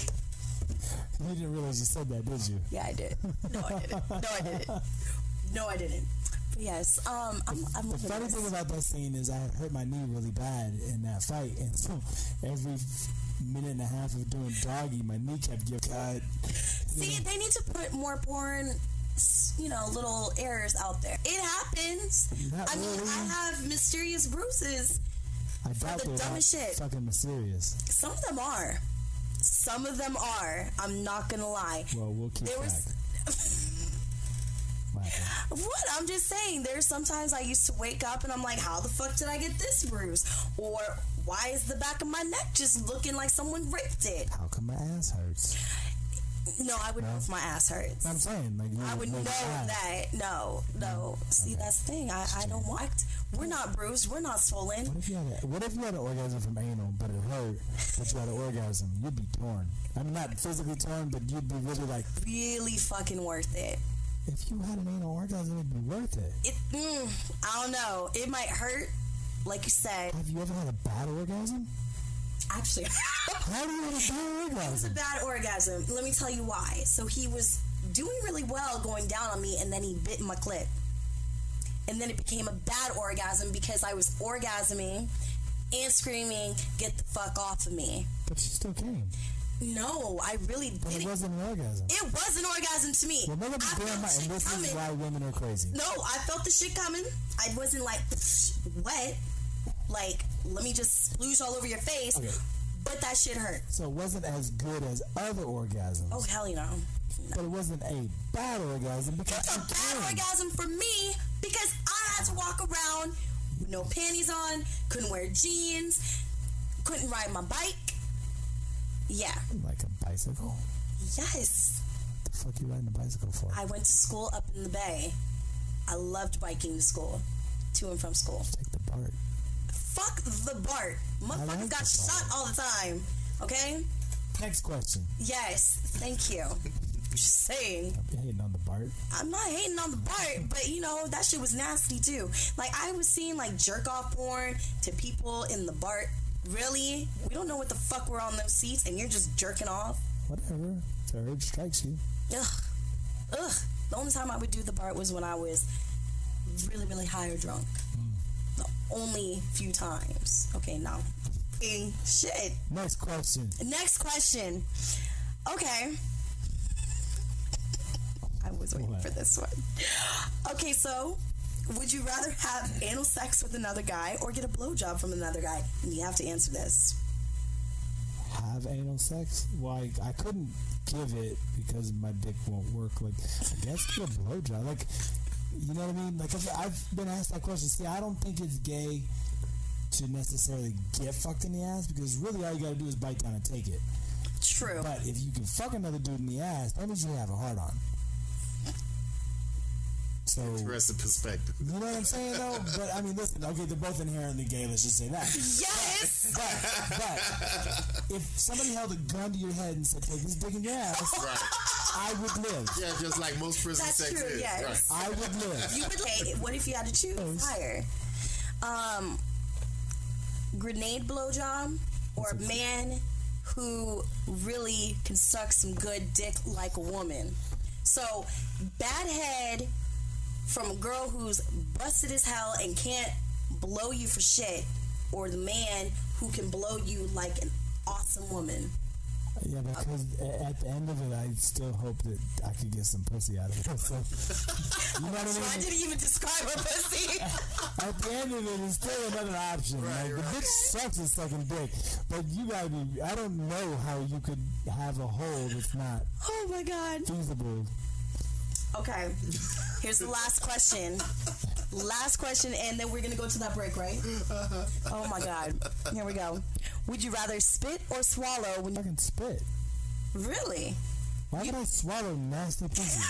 You didn't realize you said that, did you? Yeah, I did. No, I didn't. No, I didn't. No, I didn't. But yes, um, I'm, I'm The looking funny at thing this. about that scene is I had hurt my knee really bad in that fight, and so every minute and a half of doing doggy, my knee kept getting cut. See, they need to put more porn, you know, little errors out there. It happens. Not I mean, really. I have mysterious bruises. I doubt the they're not dumbest shit. fucking mysterious. Some of them are. Some of them are. I'm not gonna lie. Well, we'll keep There track. was. What happened? What? I'm just saying, there's sometimes I used to wake up and I'm like, how the fuck did I get this bruise? Or why is the back of my neck just looking like someone raped it? How come my ass hurts? No, I would know if my ass hurts. I'm saying, like, you I would know your ass. that. No, no. See, that's the thing. I, I don't want. We're not bruised. We're not swollen. What if you had a, what if you had an orgasm from anal, but it hurt, but you had an orgasm? You'd be torn. I mean, not physically torn, but you'd be really like, Really fucking worth it. if you had an anal orgasm, it'd be worth it. It. Mm, I don't know. It might hurt, like you said. Have you ever had a bad orgasm? Actually, How do you have a bad it was a orgasm? bad orgasm. Let me tell you why. So he was doing really well going down on me, and then he bit my clit. And then it became a bad orgasm because I was orgasming and screaming, "Get the fuck off of me." But she still came. No, I really But didn't. it wasn't an orgasm. It was an orgasm to me. Well, nobody I damn felt right, shit and this coming. is why women are crazy. No, I felt the shit coming. I wasn't like wet. Like, let me just splooge all over your face. Okay. But that shit hurt. So it wasn't as good as other orgasms. Oh, hell you know. No. But it wasn't a bad orgasm because It's a you bad came. orgasm for me because I had to walk around with no panties on, couldn't wear jeans, couldn't ride my bike. Yeah. Like a bicycle. Yes. What the fuck you riding a bicycle for? I went to school up in the Bay. I loved biking to school, to and from school. Take the BART. Fuck the BART. Motherfuckers like got the BART. shot all the time. Okay? Next question. Yes. Thank you. Just saying. You hating on the BART? I'm not hating on the BART, but you know, that shit was nasty too. Like, I was seeing like jerk off porn to people in the BART. Really? We don't know what the fuck we're on those seats and you're just jerking off? Whatever. The urge strikes you. Ugh. Ugh. The only time I would do the BART was when I was really, really high or drunk. Mm. The only few times. Okay, now. Fucking shit. Next question. Next question. Okay. I was waiting What? for this one. Okay, so would you rather have anal sex with another guy or get a blowjob from another guy? And you have to answer this. Have anal sex? Well, I, I couldn't give it because my dick won't work. Like, I guess get a blowjob. Like, you know what I mean? Like, I've, I've been asked that question. See, I don't think it's gay to necessarily get fucked in the ass because really all you gotta do is bite down and take it. True. But if you can fuck another dude in the ass, that means you have a hard on. So, Interesting perspective. you know what I'm saying though? But I mean, listen, okay, they're both inherently gay, let's just say that. Yes! But, but, if somebody held a gun to your head and said, take this dick in your ass, Right. I would live. Yeah, just like most prison That's sex true, is. yes. Right. I would live. You would okay, what if you had to choose higher? Um, grenade blowjob or a man who really can suck some good dick like a woman. So, bad head from a girl who's busted as hell and can't blow you for shit, or the man who can blow you like an awesome woman. Yeah, because a- at the end of it, I still hope that I could get some pussy out of it. So, you know what So I I mean? didn't even describe her pussy. At the end of it, it's still another option. Right, like, right. the bitch sucks at sucking dick, but you gotta be. I don't know how you could have a hole that's not Oh my god. feasible. Okay. Here's the last question. Last question, and then we're gonna go to that break, right? Oh my god. Here we go. Would you rather spit or swallow when you Fucking spit. really? Why would I swallow nasty pussy?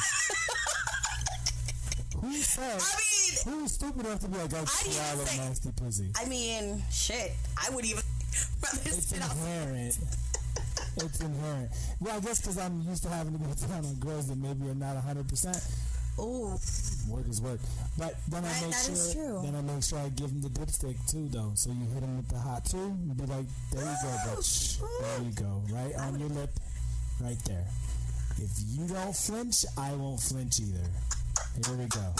Who said? I mean, Who is stupid enough to be like, I I didn't even swallow say- nasty pussy? I mean, shit. I would even rather It's spit out. inherent. It's inherent. Well, I guess because I'm used to having to go down on girls that maybe are not one hundred percent. Ooh. Work is work. But then I That- make that sure. is true. Then I make sure I give them the dipstick too, though. So you hit them with the hot two and be like, "There you go, bitch. There you go, right on your lip, right there. If you don't flinch, I won't flinch either. Here we go.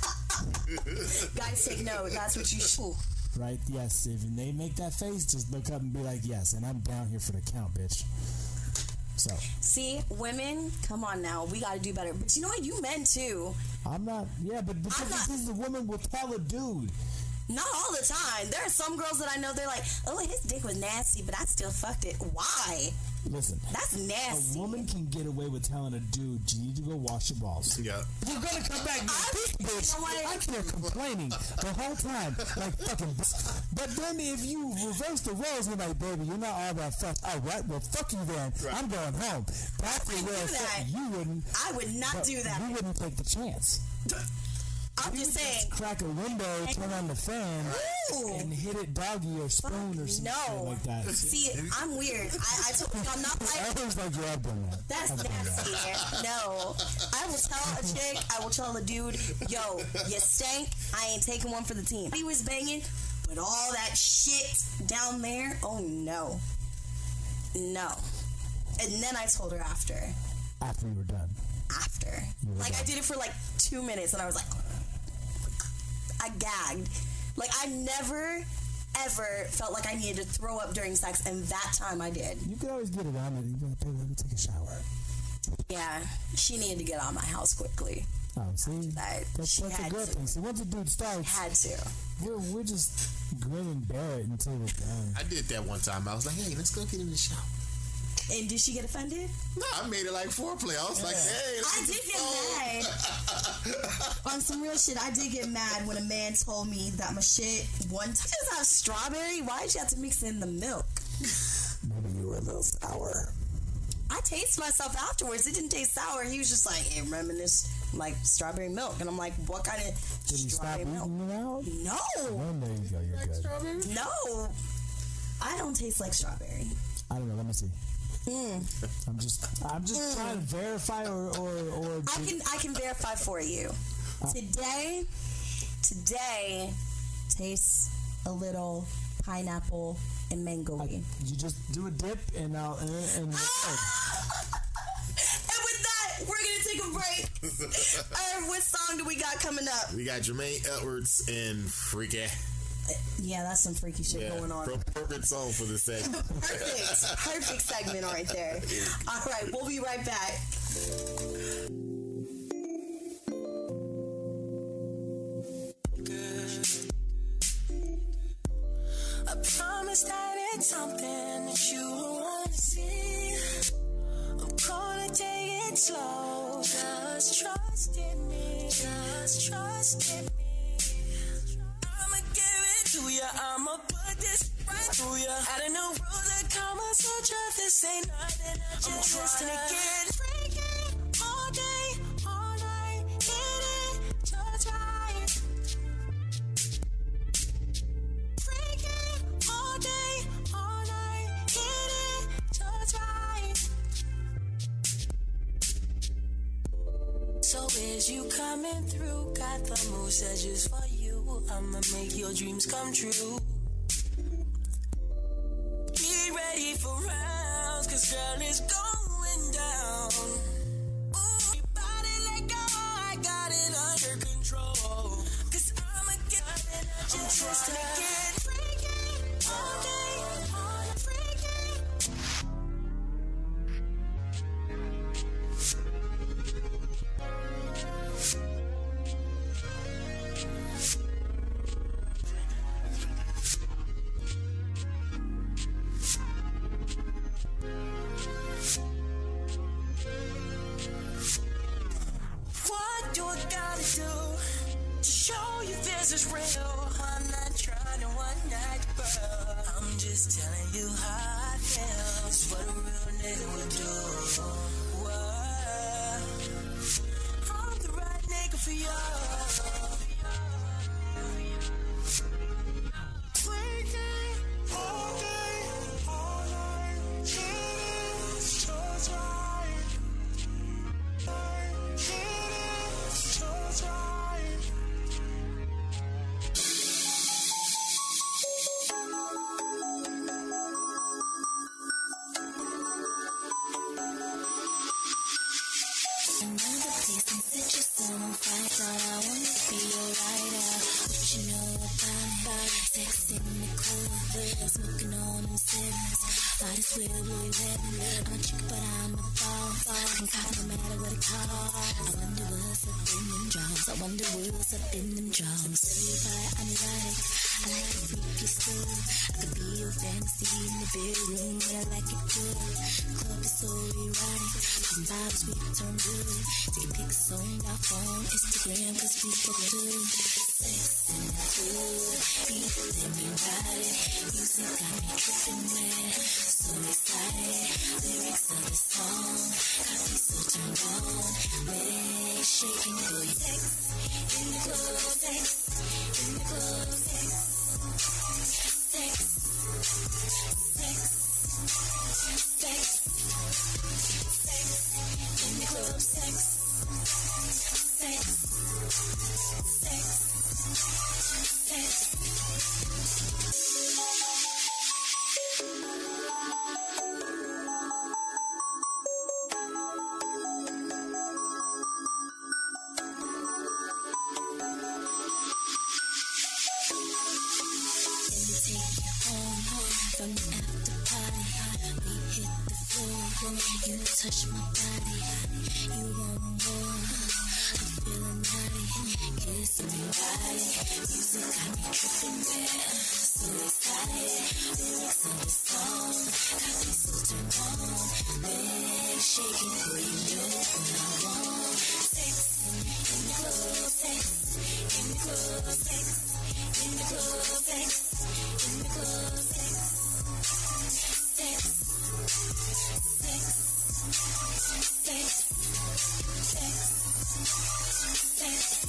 Guys, take note. That's what you should. Right? Yes. If they make that face, just look up and be like, "Yes," and I'm down here for the count, bitch. So See, women, come on now. We gotta do better. But you know what? You men too. I'm not. Yeah, but the I'm difference not- is the woman will tell a dude. Not all the time. There are some girls that I know, they're like, oh, his dick was nasty, but I still fucked it. Why? Listen. That's A nasty. woman can get away with telling a dude, "You need to go wash your balls." Yeah. You're gonna come back, you I- bitch, bitch. you know what? I'm here complaining the whole time, like fucking. bitch. But then if you reverse the roles, you're like, "Baby, you're not all that fuck." Oh, what? Well, fuck you then. Right. I'm going home. That's the way do of that. fuck- you wouldn't. I would not but do that. You wouldn't take the chance. I'm You just would saying. crack a window, turn on the fan, Ooh. and hit it doggy or spoon or something No. like that. See, I'm weird. I, I told you I'm not I like. was like, "Yeah, I've done that." That's I've done that. nasty. No. I will tell a chick, I will tell a dude, yo, you stank. I ain't taking one for the team. He was banging, but all that shit down there, oh no. No. And then I told her after. After you were done. After. You were Like, I done. did it for like two minutes, and I was like, I gagged. Like, I never, ever felt like I needed to throw up during sex, and that time I did. You could always get around it. You gotta pay, let me take a shower. Yeah, she needed to get out of my house quickly. Oh, see? That That's, she that's a had good to. thing. See, once a dude starts, Had to. we're, we're just grin and bear it until we're done. I did that one time. I was like, hey, let's go get in the shower. And did she get offended? No, I made it like foreplay. I was like, hey, let's I get did the get phone. mad. On some real shit, I did get mad when a man told me that my shit one time just have strawberry. Why did you have to mix in the milk? Maybe you were a little sour. I tasted myself afterwards. It didn't taste sour. He was just like, it reminisced like strawberry milk. And I'm like, what kind of Did you stop strawberry milk? eating it out? No. Well, there you go. You're good. No. I don't taste like strawberry. I don't know. Let me see. Mm. I'm just, I'm just Mm. trying to verify or, or, or. I can, I can verify for you. Uh, Today, today tastes a little pineapple and mango-y. You just do a dip and I'll and, and And with that, we're gonna take a break. uh, what song do we got coming up? We got Jermaine Edwards and Freaky. Yeah, that's some freaky shit Yeah, going on. perfect song for this segment. Perfect, perfect segment right there. All right, we'll be right back. I promise that it's something that you wanna see. I'm gonna take it slow. Just trust in me. Just trust in me. I'ma give it to ya. I'ma put this right through ya. I don't know rules of Kama Sutra. This ain't nothing. I just I'm trying to get freaky all day, all night. Hit it just right. Freaky all day, all night. Hit it just right. So is you coming through? Got the moves that just for you. I'ma make your dreams come true. Be ready for rounds, cause girl, it's going down. Ooh, your body let go, I got it under control. Cause I'ma get it, I'm just to get freaky all day, all night, freaky. What do I gotta do to show you this is real? I'm not trying to one night girl. I'm just telling you how I feel. It's what a real nigga would do. What? I'm the right nigga for you. Freaking all day, all night. Yeah, it's just right. Another place and set your sun on fire. Thought I wanna be your rider. What you know about me? Sex in the club, smoking on them sevens. Might as well blow your heaven. I'm a chick, but I'm a boss. I'm caught no matter what it costs. I wonder what's up in them jaws. I wonder what's up in them jaws. Certified, I'm erotic. I like to freak you still. I could be your fantasy in the bedroom, but I like it good. Club is so erotic. Some vibes we turn good. Take pics on our phone, Instagram, cause we look good. Sex in the club, people let me ride it. Music got me tripping, man. So excited. Lyrics of the song got me so turned on. Legs shaking, boy. Sex in the club, sex in the club, sex, sex, sex, sex, sex in the club, sex, sex, sex, sex. You touch my body, you want more. I'm feeling naughty, kiss me body. Music got me tripping, man. So excited, lyrics of the song got me so turned on. Legs shaking, boy, you know what I want. Sex in the club, sex in the club, sex in the club, sex in the club, sex, sex, sex, sex, sex, sex.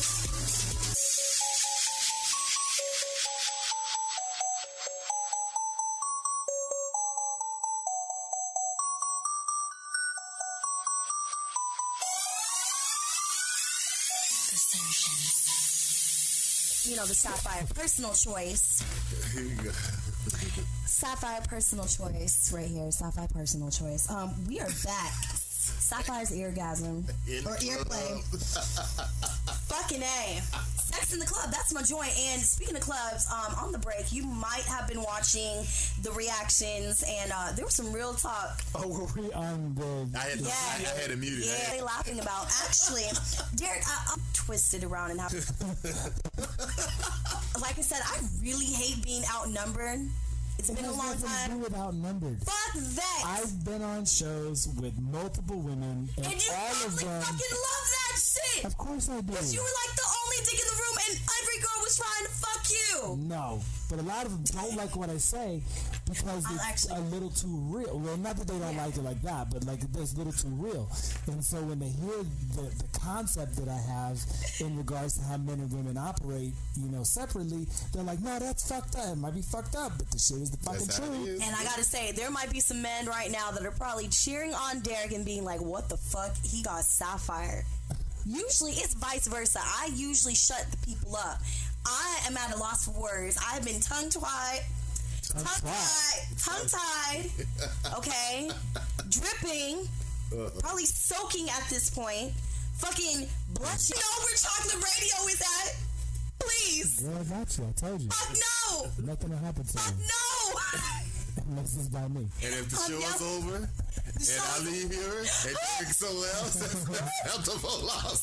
You know, the Sapphire personal choice. Here you go. Sapphire personal choice right here. Sapphire personal choice. Um, we are back. Sapphire's eargasm In or the earplay. Fucking A. Sex in the Club. That's my joint. And speaking of clubs, um, on the break, you might have been watching the reactions, and uh, there was some real talk. Oh, were we on the... I had, Yeah. I, I had it muted. Yeah, I had- they laughing about. Actually, Derek, I, I'm twisted around and how. Like I said, I really hate being outnumbered. It's It been a has long nothing to time. do with outnumbered. Fuck that. I've been on shows with multiple women, and, and you all of probably them... fucking love that shit. Of course I do. You were like the only dick in the room, and every girl was trying to fuck you. No, but a lot of them don't like what I say because I'll it's actually- a little too real. Well, not that they don't Yeah. like it like that, but like it's a little too real. And so when they hear the, the concept that I have in regards to how men and women operate, you know, separately, they're like, no, that's fucked up. It might be fucked up, but the shit is the fucking That's how it truth. is. And I gotta say, there might be some men right now that are probably cheering on Derek and being like, what the fuck? He got Sapphire. Usually it's vice versa. I usually shut the people up. I am at a loss for words. I've been tongue-tied, tongue-tied, tongue-tied, okay, dripping, probably soaking at this point, fucking blushing. You know where Chocolate Radio is at? Please. Girl, I got you. I told you. Fuck no. Nothing will happen to Fuck you no. unless it's by me. And if the I'm show is yelling- over, and I show- leave here, and Derek somewhere else, that's acceptable loss.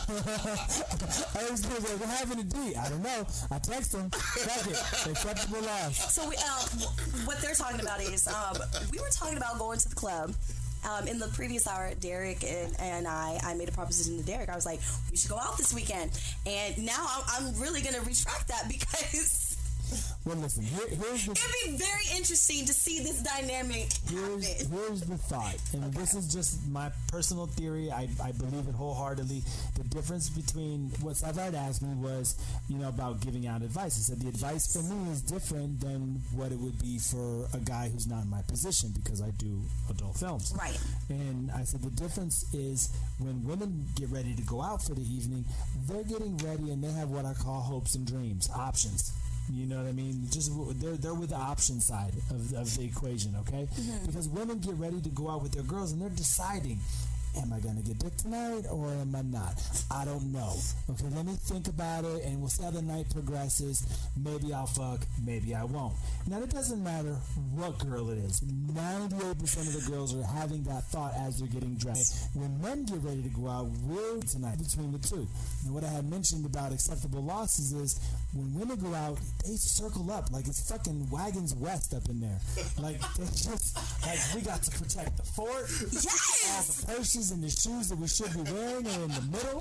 I was like, what happened to D? I don't know. I text him. Fuck it. Acceptable loss. So we, um, what they're talking about is um, we were talking about going to the club. Um, in the previous hour, Derek and, and I, I made a proposition to Derek. I was like, we should go out this weekend. And now I'm, I'm really going to retract that because Well, listen, here, here's the... it'd be very interesting to see this dynamic Here's, happen. here's the thought, and this is just my personal theory. I, I believe it wholeheartedly. The difference between what Savard asked me was, you know, about giving out advice. He said the advice for me is different than what it would be for a guy who's not in my position because I do adult films. Right. And I said the difference is when women get ready to go out for the evening, they're getting ready and they have what I call hopes and dreams, options. You know what I mean? Just they're they're with the option side of, of the equation, okay? Mm-hmm. Because women get ready to go out with their girls and they're deciding, am I gonna get dick tonight or am I not? I don't know. Okay, let me think about it and we'll see how the night progresses. Maybe I'll fuck, maybe I won't. Now it doesn't matter what girl it is. ninety-eight percent of the girls are having that thought as they're getting dressed. When men get ready to go out, we're tonight between the two. And what I had mentioned about acceptable losses is when women go out, they circle up like it's fucking Wagons West up in there. Like they just like we got to protect the fort. All Yes! the purses and the shoes that we should be wearing are in the middle.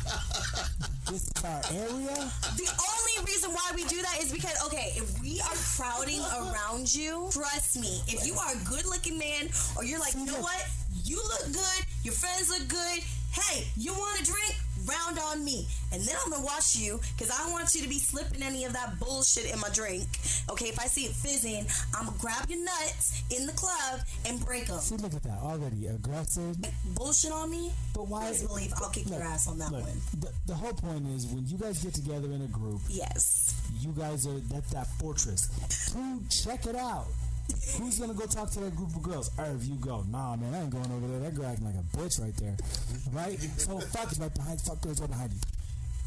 This is our area. The only reason why we do that is because, okay, if we are crowding around you, trust me, if you are a good-looking man or you're like, you know what, you look good, your friends look good, hey, you want a drink? Round on me. And then I'm going to watch you because I don't want you to be slipping any of that bullshit in my drink. Okay, if I see it fizzing, I'm going to grab your nuts in the club and break them. See, look at that. Already aggressive. Bullshit on me? But why? Best believe I'll kick your ass on that look, one. The, the whole point is when you guys get together in a group, Yes. you guys are that's that fortress. Two, check it out. Who's gonna go talk to that group of girls? Irv, you go. Nah, man, I ain't going over there. That girl acting like a bitch right there, right? So fuck is right behind. Fuck girls right behind you.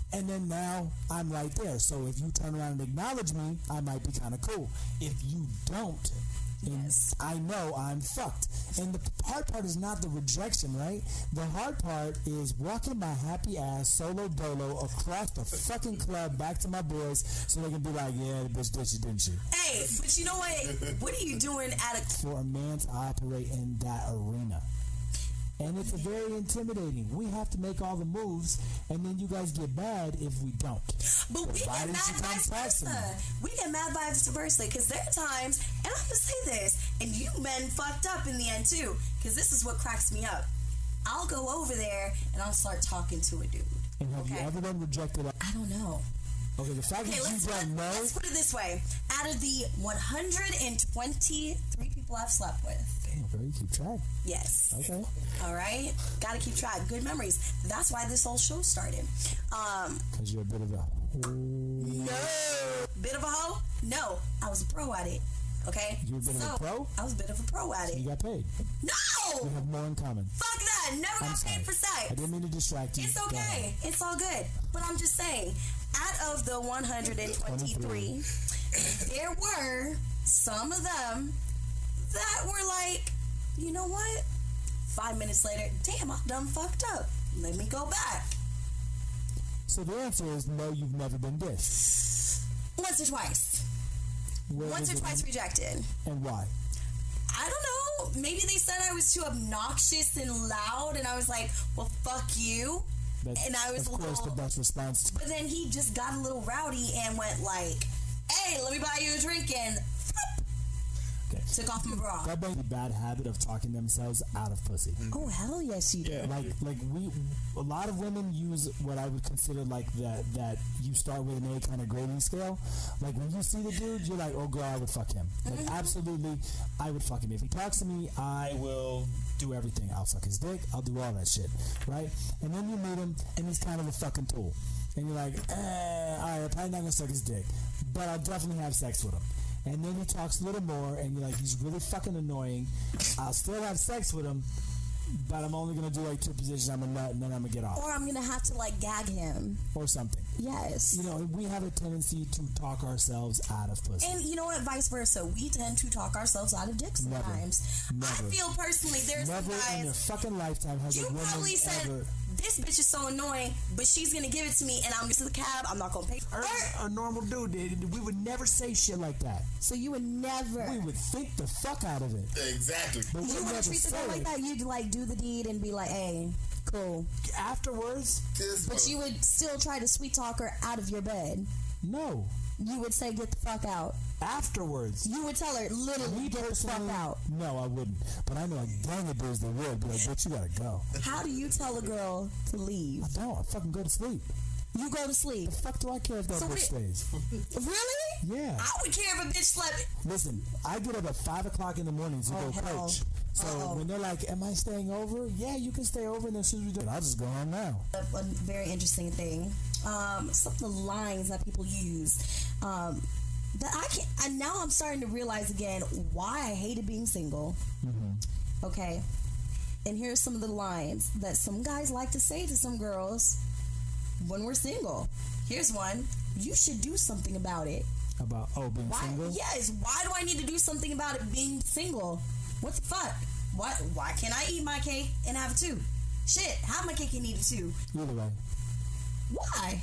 And then now I'm right there. So if you turn around and acknowledge me, I might be kind of cool. If you don't, yes. I know I'm fucked. And the hard part is not the rejection, right? The hard part is walking my happy ass solo dolo across the fucking club back to my boys so they can be like, yeah, the bitch did she, didn't she? Hey, but you know what? What are you doing at a... For a man to operate in that arena. And it's a very intimidating. We have to make all the moves, and then you guys get mad if we don't. But, but we get mad vice versa. We get mad vice versa, because there are times, and I'm going to say this, and you men fucked up in the end too, because this is what cracks me up. I'll go over there, and I'll start talking to a dude. And have okay? you ever been rejected? I don't know. Okay, the fact okay, that you don't know... Let's put it this way. Out of the one hundred twenty-three people I've slept with... Damn, bro, you keep track. Yes. Okay. All right? Gotta keep track. Good memories. That's why this whole show started. Um... Because you're a bit of a... hoe. No! Bit of a hoe? No. I was a pro at it. Okay? You were a bit so, of a pro? I was a bit of a pro at so it. You got paid. No! We have more in common. Fuck that! Never I'm got sorry. paid for sex. I didn't mean to distract you. It's okay. It's all good. But I'm just saying, out of the one hundred twenty-three, there were some of them that were like, you know what? Five minutes later, damn, I'm done fucked up. Let me go back. So the answer is no, you've never been dissed. Once or twice. Where Once or twice rejected. And why? I don't know. Maybe they said I was too obnoxious and loud, and I was like, well, fuck you. That's, and I was of a course, little, the best response. But then he just got a little rowdy and went like, hey, let me buy you a drink, and okay. took off my bra. That brings the bad habit of talking themselves out of pussy. Oh, hell yes you do. Yeah. Like, like we, a lot of women use what I would consider like that, that you start with an A kind of grading scale. Like when you see the dude, you're like, oh girl, I would fuck him. Like mm-hmm. absolutely, I would fuck him. If he talks to me, I will do everything. I'll suck his dick. I'll do all that shit. Right? And then you meet him, and he's kind of a fucking tool. And you're like, eh, all right, I'm probably not gonna suck his dick, but I'll definitely have sex with him. And then he talks a little more, and you're like, he's really fucking annoying. I'll still have sex with him, but I'm only going to do like two positions. I'm a nut, and then I'm going to get off. Or I'm going to have to like gag him. Or something. Yes. You know, we have a tendency to talk ourselves out of pussy. And you know what? Vice versa. We tend to talk ourselves out of dick sometimes. Never. Never. I feel personally there's Never some guys. in your fucking lifetime has you a woman probably said, ever. This bitch is so annoying, but she's going to give it to me, and I'm to the cab. I'm not going to pay for it. A normal dude, we would never say shit like that. So you would never. We would think the fuck out of it. Exactly. But you would treat the girl like that. You'd like do the deed and be like, hey, cool. Afterwards? But you would still try to sweet talk her out of your bed. No. You would say, get the fuck out. Afterwards. You would tell her, literally, get the fuck out. No, I wouldn't. But I know like dang it dudes they would. Be like, bitch, you gotta go. How do you tell a girl to leave? I don't. I fucking go to sleep. You go to sleep. The fuck do I care if that so bitch stays? Really? Yeah. I would care if a bitch slept. Listen, I get up at five o'clock in the morning to oh, go hell. coach. So Uh-oh. when they're like, am I staying over? Yeah, you can stay over, and then as soon as we do it, I'll just go home now. A, a very interesting thing. Um, some of the lines that people use. Um, that I can I now I'm starting to realize again why I hated being single. Mm-hmm. Okay. And here's some of the lines that some guys like to say to some girls when we're single. Here's one. You should do something about it. About, oh, being why, single? Yes. Why do I need to do something about it being single? What the fuck? Why, why can't I eat my cake and have it too? Shit, have my cake and eat it too. Either way. Why?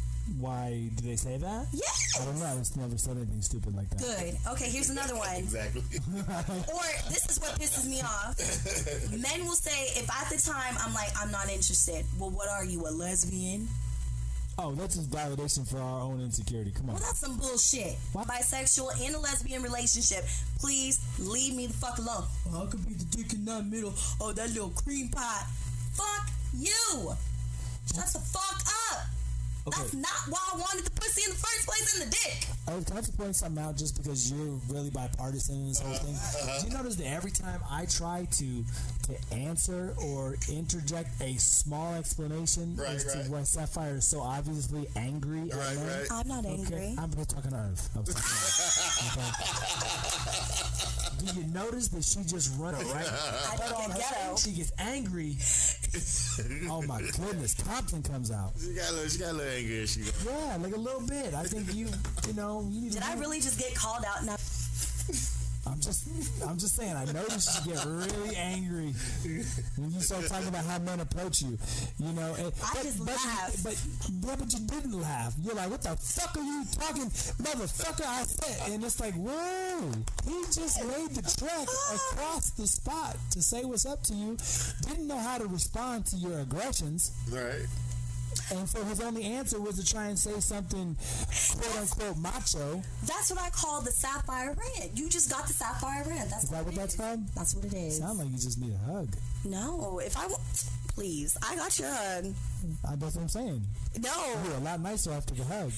Why do they say that? Yes. I don't know. I just never said anything stupid like that. Good. Okay, here's another one. Exactly. Or, this is what pisses me off. Men will say, if at the time I'm like, I'm not interested. Well, what are you, a lesbian? Oh, that's just validation for our own insecurity. Come on. Well, that's some bullshit. What? Bisexual in a lesbian relationship, please leave me the fuck alone. Oh, I could be the dick in that middle. Oh, that little cream pie. Fuck you. Shut the fuck up. Okay. That's not why I wanted the pussy in the first place, in the dick. I was going to point something out just because you're really bipartisan in this whole thing. Uh-huh. Do you notice that every time I try to to answer or interject a small explanation right, as right. to why Sapphire is so obviously angry right, at right. I'm not angry. Okay? I'm talking to Earth. I was talking to okay. Do you notice that she just run right? I don't get ghetto. She gets angry Oh my goodness, Compton comes out. She got a little, she got a little angry. She got. Yeah, like a little bit. I think you, you know, you need Did to. I really just get called out now? I'm just, I'm just saying. I noticed you get really angry when you start talking about how men approach you. You know, and, I but, just but, laughed. But, yeah, but you didn't laugh. You're like, what the fuck are you talking, motherfucker? I said, and it's like, whoa, he just made the trek across the spot to say what's up to you. Didn't know how to respond to your aggressions. Right. And so his only answer was to try and say something quote unquote macho. That's what I call the sapphire rant. You just got the sapphire rant. That's Is that what that's called? That's what it is. Sound like you just need a hug. No, if I want, please, I got your hug. I, that's what I'm saying. No, You're a lot nicer after the hug.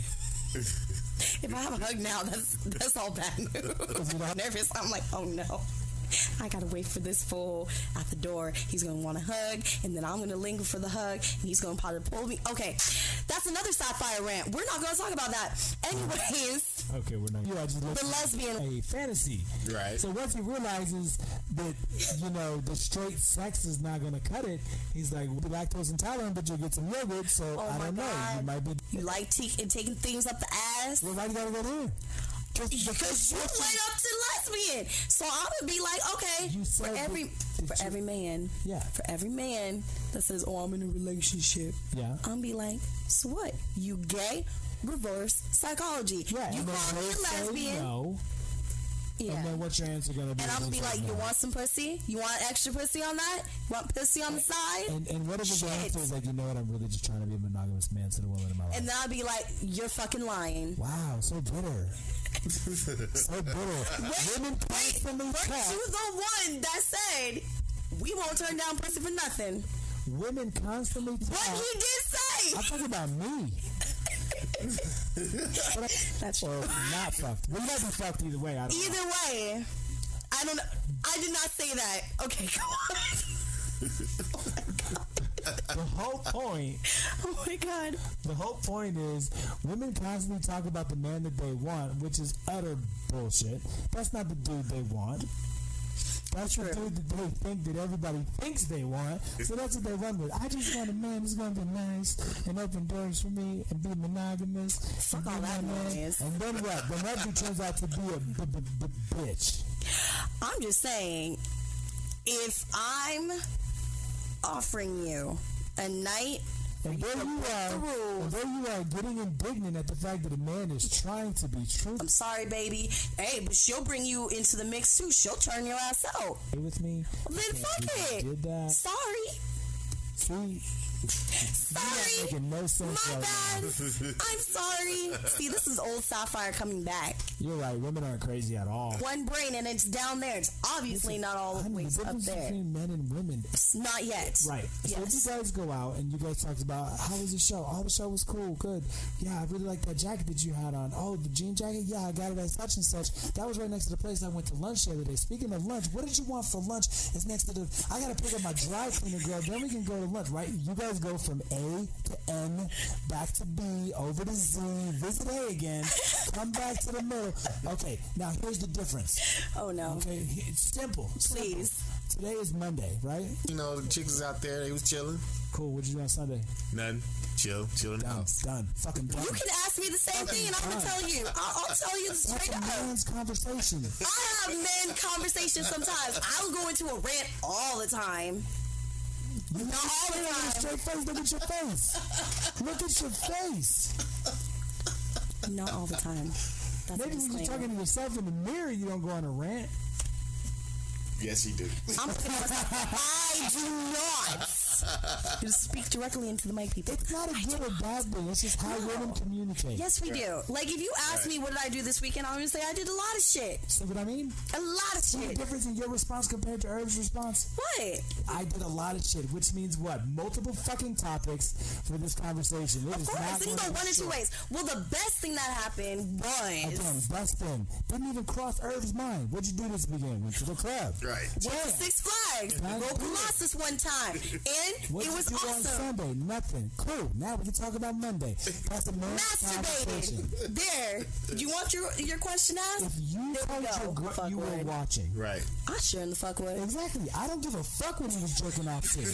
if I have a hug now, that's that's all bad news. I'm nervous. I'm like, oh no. I gotta wait for this fool at the door. He's gonna want a hug, and then I'm gonna linger for the hug, and he's gonna probably pull me. Okay, that's another sapphire rant. We're not gonna talk about that. Anyways, Okay, we're not. You are just the lesbian. a fantasy. Right. So once he realizes that, you know, the straight sex is not gonna cut it, he's like, we'll be lactose intolerant, but you'll get some yogurt. So Oh I my don't know. God. You might be. You like t- taking things up the ass? Well, why you gotta go there? Just the Because first you question- went up to lesbian, so I'm gonna be like, okay, You for said every that- for that you- every man, Yeah. for every man that says, oh, I'm in a relationship, Yeah. I'm be like, so what? You gay? Reverse psychology. Yeah. You and then call me they a say lesbian? no. Yeah. And then what's your answer gonna be? And I'm gonna be It's like, you no. want some pussy? You want extra pussy on that? You want pussy on the side? And, and what if his Shit. answer is like, you know what, I'm really just trying to be a monogamous man to the woman in my life. And then I'll be like, you're fucking lying. Wow, so bitter. So bitter. Women constantly But talk. you the one that said, we won't turn down pussy for nothing. Women constantly talk. What he did say? I'm talking about me. That's Or not fucked. We might be fucked either way. I don't know. Either way, I don't know. I did not say that. Okay, go on. The whole point, Oh my god. the whole point is women constantly talk about the man that they want, which is utter bullshit. That's not the dude they want. That's the dude that they think that everybody thinks they want. So that's what they run with. I just want a man who's gonna be nice and open doors for me and be monogamous. Fuck and all be that my man. noise. And then what? Then that dude turns out to be a b- b- b- bitch. I'm just saying, if I'm offering you a night, And there you are, and there you are getting indignant at the fact that a man is trying to be truthful I'm sorry, baby. Hey, but she'll bring you into the mix too. She'll turn your ass out. with me. Well, then Can't fuck believe you it. Did that? Sorry. See, Sorry. making no sense My right bad. now. I'm sorry. See, this is old Sapphire coming back. You're right. Women aren't crazy at all. One brain and it's down there. It's obviously not all the Honey, way the up difference there. between men and women. Not yet. Right. So if you Yes. guys go out and you guys talked about how was the show? Oh, the show was cool, good. Yeah, I really like that jacket that you had on. Oh, the jean jacket? Yeah, I got it at such and such. That was right next to the place I went to lunch the other day. Speaking of lunch, what did you want for lunch? It's next to the. I gotta pick up my dry cleaner girl. Then we can go to lunch, right? You guys go from A to N, back to B, over to Z, visit A again, come back to the middle. Okay, now here's the difference. Oh no. Okay, it's simple. simple. Please. Today is Monday, right? You know, the chicks was out there. They was chilling. Cool. What'd you do on Sunday? Nothing. Chill. Chill in the Done. house. Done. Fucking done. You can ask me the same thing and I'm gonna tell you. I'll, I'll tell you That's straight a up. man's conversation. I have men conversations sometimes. I don't go into a rant all the time. You Not all the say it with a time. straight face. Look at your face. Look at your face. Not all the time. That's a Maybe when you're disclaimer. talking to yourself in the mirror, you don't go on a rant. Yes, you do. I'm I do not. You speak directly into the mic, people. It's not a good or bad thing. It's just how women communicate. Yes, we do. Like, if you ask me what did I do this weekend, I'm going to say I did a lot of shit. See what I mean? A lot of See the shit. difference in your response compared to Herb's response? What? I did a lot of shit, which means what? Multiple fucking topics for this conversation. It Of is course, not it can going go to be one or two short. ways. Well, the best thing that happened was Again, best thing. Didn't even cross Herb's mind. What'd you do this weekend? Went to the club. Right. Right. Went to Six Flags. That's Go good. Colossus one time. And What it you was do on awesome. Sunday? Nothing. Cool. Now we can talk about Monday. That's a man's conversation. Masturbated. There. You want your your question asked? If you There we told go. your girl Fuck you were word. watching, Right. I sure in the fuck would. exactly. I don't give a fuck when he was jerking off to.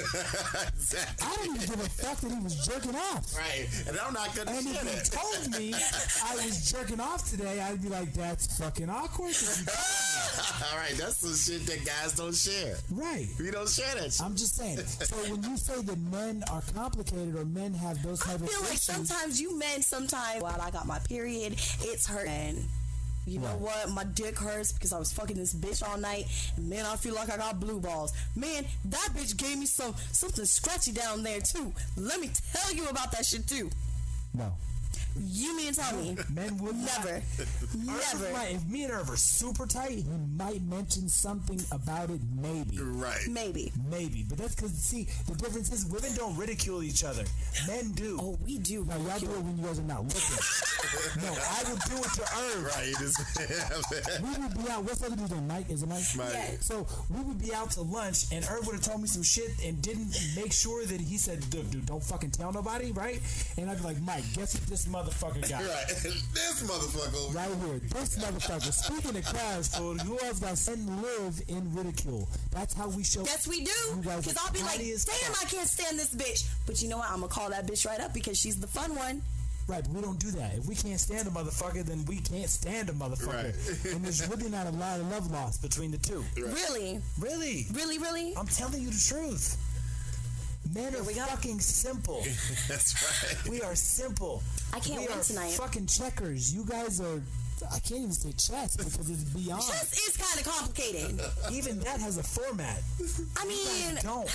Exactly. I don't even give a fuck that he was jerking off. Right. And I'm not gonna And share if he that. told me I was jerking off today, I'd be like, that's fucking awkward. 'cause you- All right, that's some shit that guys don't share. Right. We don't share that shit. I'm just saying. So when you say that men are complicated or men have those I type of feel like issues, sometimes you men sometimes while I got my period, it's hurting. You know Right. what? My dick hurts because I was fucking this bitch all night. And man, I feel like I got blue balls. Man, that bitch gave me some something scratchy down there too. Let me tell you about that shit too. no. You mean tell me? Men would not. Never. Never. Right. If me and Irv are super tight, he might mention something about it, maybe. Right. Maybe. Maybe. But that's because, see, the difference is women don't ridicule each other. Men do. Oh, we do. Now, y'all do it when you guys are not looking. No, I would do it to Irv. Right. You just, We would be out. What's the other dude's name? Mike? Is it Mike? Mike. Yeah. So we would be out to lunch, and Irv would have told me some shit and didn't make sure that he said, dude, dude, don't fucking tell nobody, right? And I'd be like, Mike, guess what this motherfucker got? right. This motherfucker over Right here. This motherfucker. Speaking of crash food, who else got sent and live in ridicule? That's how we show. Yes, we do. You guys Because are I'll be like, tiny as damn, fuck. I can't stand this bitch. But you know what? I'm going to call that bitch right up because she's the fun one. Right, but we don't do that. If we can't stand a motherfucker, then we can't stand a motherfucker. Right. And there's really not a lot of love lost between the two. Really? Really? Really, really? I'm telling you the truth. Men are we go. fucking simple. That's right. We are simple. I can't we win are tonight. fucking checkers. You guys are, I can't even say chess because it's beyond. Chess is kind of complicated. Even that has a format. I mean, Don't.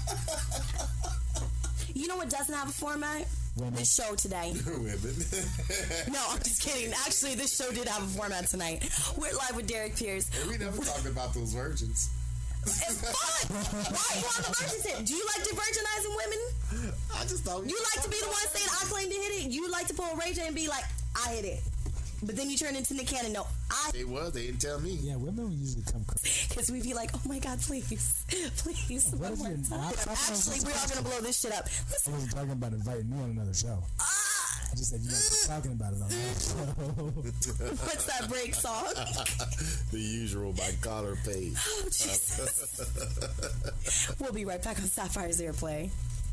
you know what doesn't have a format? Women. This show today. Women. No, I'm just kidding. Actually, this show did have a format tonight. We're live with Derek Pierce. We never talked about those virgins. It's fun. Why are you on the virgin tip? Do you like to virginizing women? I just thought You like to be the one saying I claim to hit it? You like to pull Ray J and be like, I hit it. But then you turn into Nick Cannon. No, I. They was. They didn't tell me. Yeah, women will usually come crazy. Because we'd be like, oh my God, please. Please. What One if more you're time. not talking Actually, about we are this going to blow this shit up. I Listen. wasn't talking about inviting me on another show. Ah, I just said you guys were talking about it on that show. what's that break song? The usual by Collar Page. Oh, Jesus. We'll be right back on Sapphire's Airplay.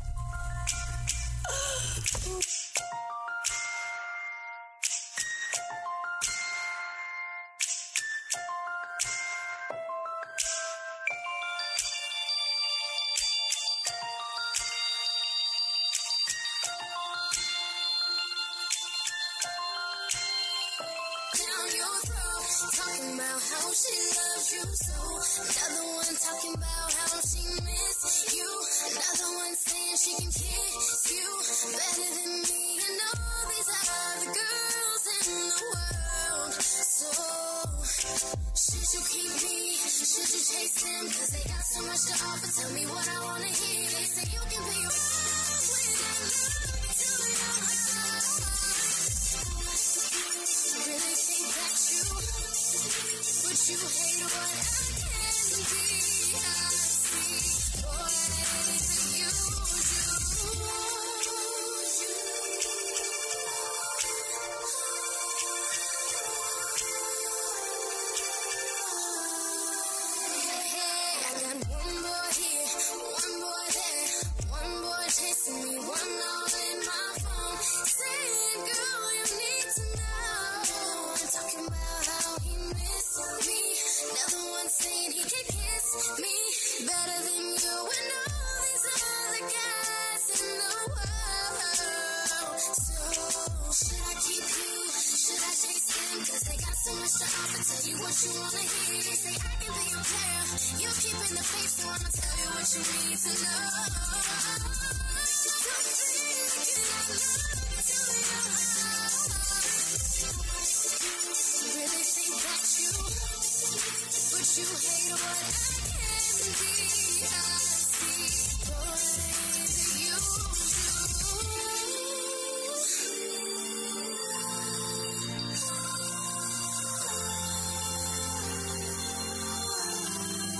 Down your throat, talking about how she loves you so. Another one talking about how she miss you. Another one saying she can kiss you better than me. And all these other girls in the world. So, should you keep me? Should you chase them? Cause they got so much to offer. Tell me what I wanna hear. They say you can be your when I look to your eyes. Really think that you, but you hate what I can be. I see boys that you Hey, I got one boy here, one boy there, one boy chasing me, one all in my phone, saying, girl, you need to know. I'm talking about how he missed me. Another one saying he can kiss me better than you and all these other guys in the world. So, should I keep you? Should I chase them? Cause they got so much to offer. Tell you what you wanna hear. They say I can be your player. You keep in the faith, so I'ma tell you what you need to know. Don't think I look to your eyes. Really think that you, but you hate what I can be. I see boys that you do.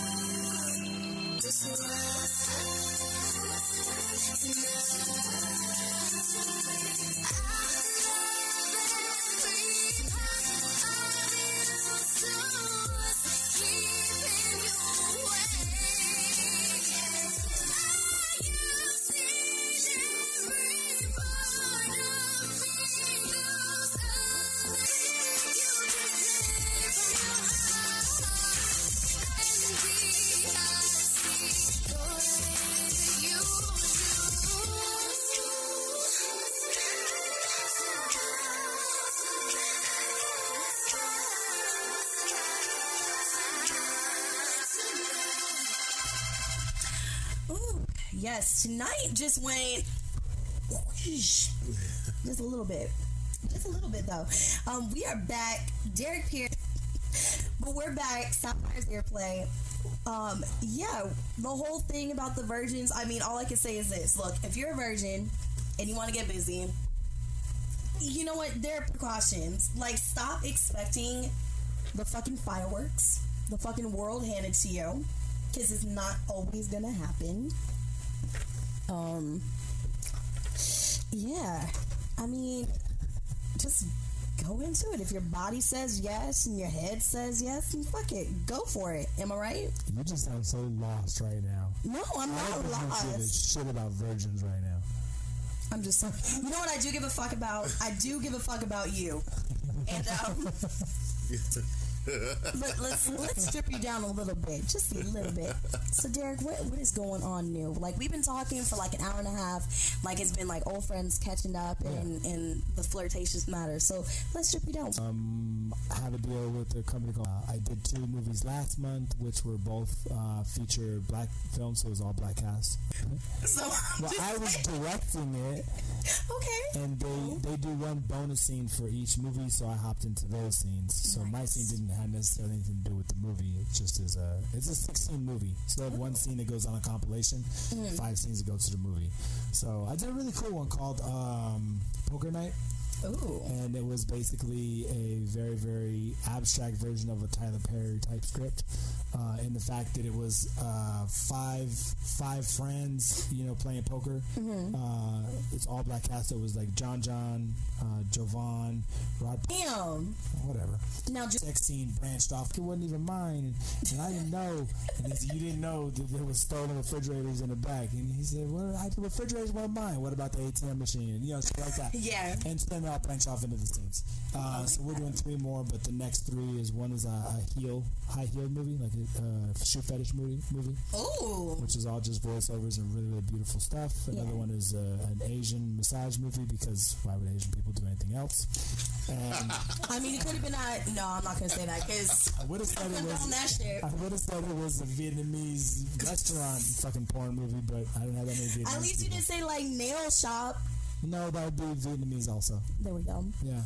Yes, tonight just went whoosh, just a little bit. Just a little bit, though. Um, we are back. Derek Pierce. But we're back. Sapphire's Airplay. Um, yeah, the whole thing about the virgins, I mean, all I can say is this. Look, if you're a virgin and you want to get busy, you know what? There are precautions. Like, stop expecting the fucking fireworks, the fucking world handed to you, because it's not always going to happen. Um, yeah, I mean, just go into it. If your body says yes and your head says yes, and fuck it, go for it. Am I right? You just sound so lost right now. No, I'm I not don't give a lost. shit about virgins right now. I'm just, you know what I do give a fuck about? I do give a fuck about you. And, um... But let's let's strip you down a little bit, just a little bit. So, Derek, what what is going on new? Like, we've been talking for like an hour and a half. Like, it's been like old friends catching up, and, yeah. and the flirtations matter. So, let's strip you down. Um, I have a deal with a company called. Uh, I did two movies last month, which were both uh, feature black films, so it was all black cast. So, well, I was directing it. Okay. And they they do one bonus scene for each movie, so I hopped into those scenes. So nice. My scene didn't have necessarily anything to do with the movie. It just is a it's a sixteen movie. So they have one scene that goes on a compilation, mm. five scenes that go to the movie. So I did a really cool one called um, Poker Night. Ooh. And it was basically a very, very abstract version of a Tyler Perry type script, uh, in the fact that it was uh, five five friends, you know, playing poker. Mm-hmm. Uh, it's all black cast. It was like John John, uh, Jovan, Rod. Damn. Whatever. Now, just sex scene branched off. It wasn't even mine, and, and I didn't know. And he said, you didn't know that there was stolen refrigerators in the back. And he said, "Well, I, the refrigerators weren't mine. What about the A T M machine?" And, you know, stuff like that. Yeah. And then I'll branch off into the scenes. Uh, so we're doing three more, but the next three is one is a, a heel, high heel movie, like a uh, shoe fetish movie, movie. Ooh. Which is all just voiceovers and really, really beautiful stuff. Another yeah. one is uh, an Asian massage movie, because why would Asian people do anything else? And I mean, it could have been a, no, I'm not going to say that, because I would have said it was that shit. I would have said it was a Vietnamese restaurant fucking porn movie, but I didn't have that many Vietnamese At least you people. didn't say like nail shop. No, that would be Vietnamese also. There we go. Yeah.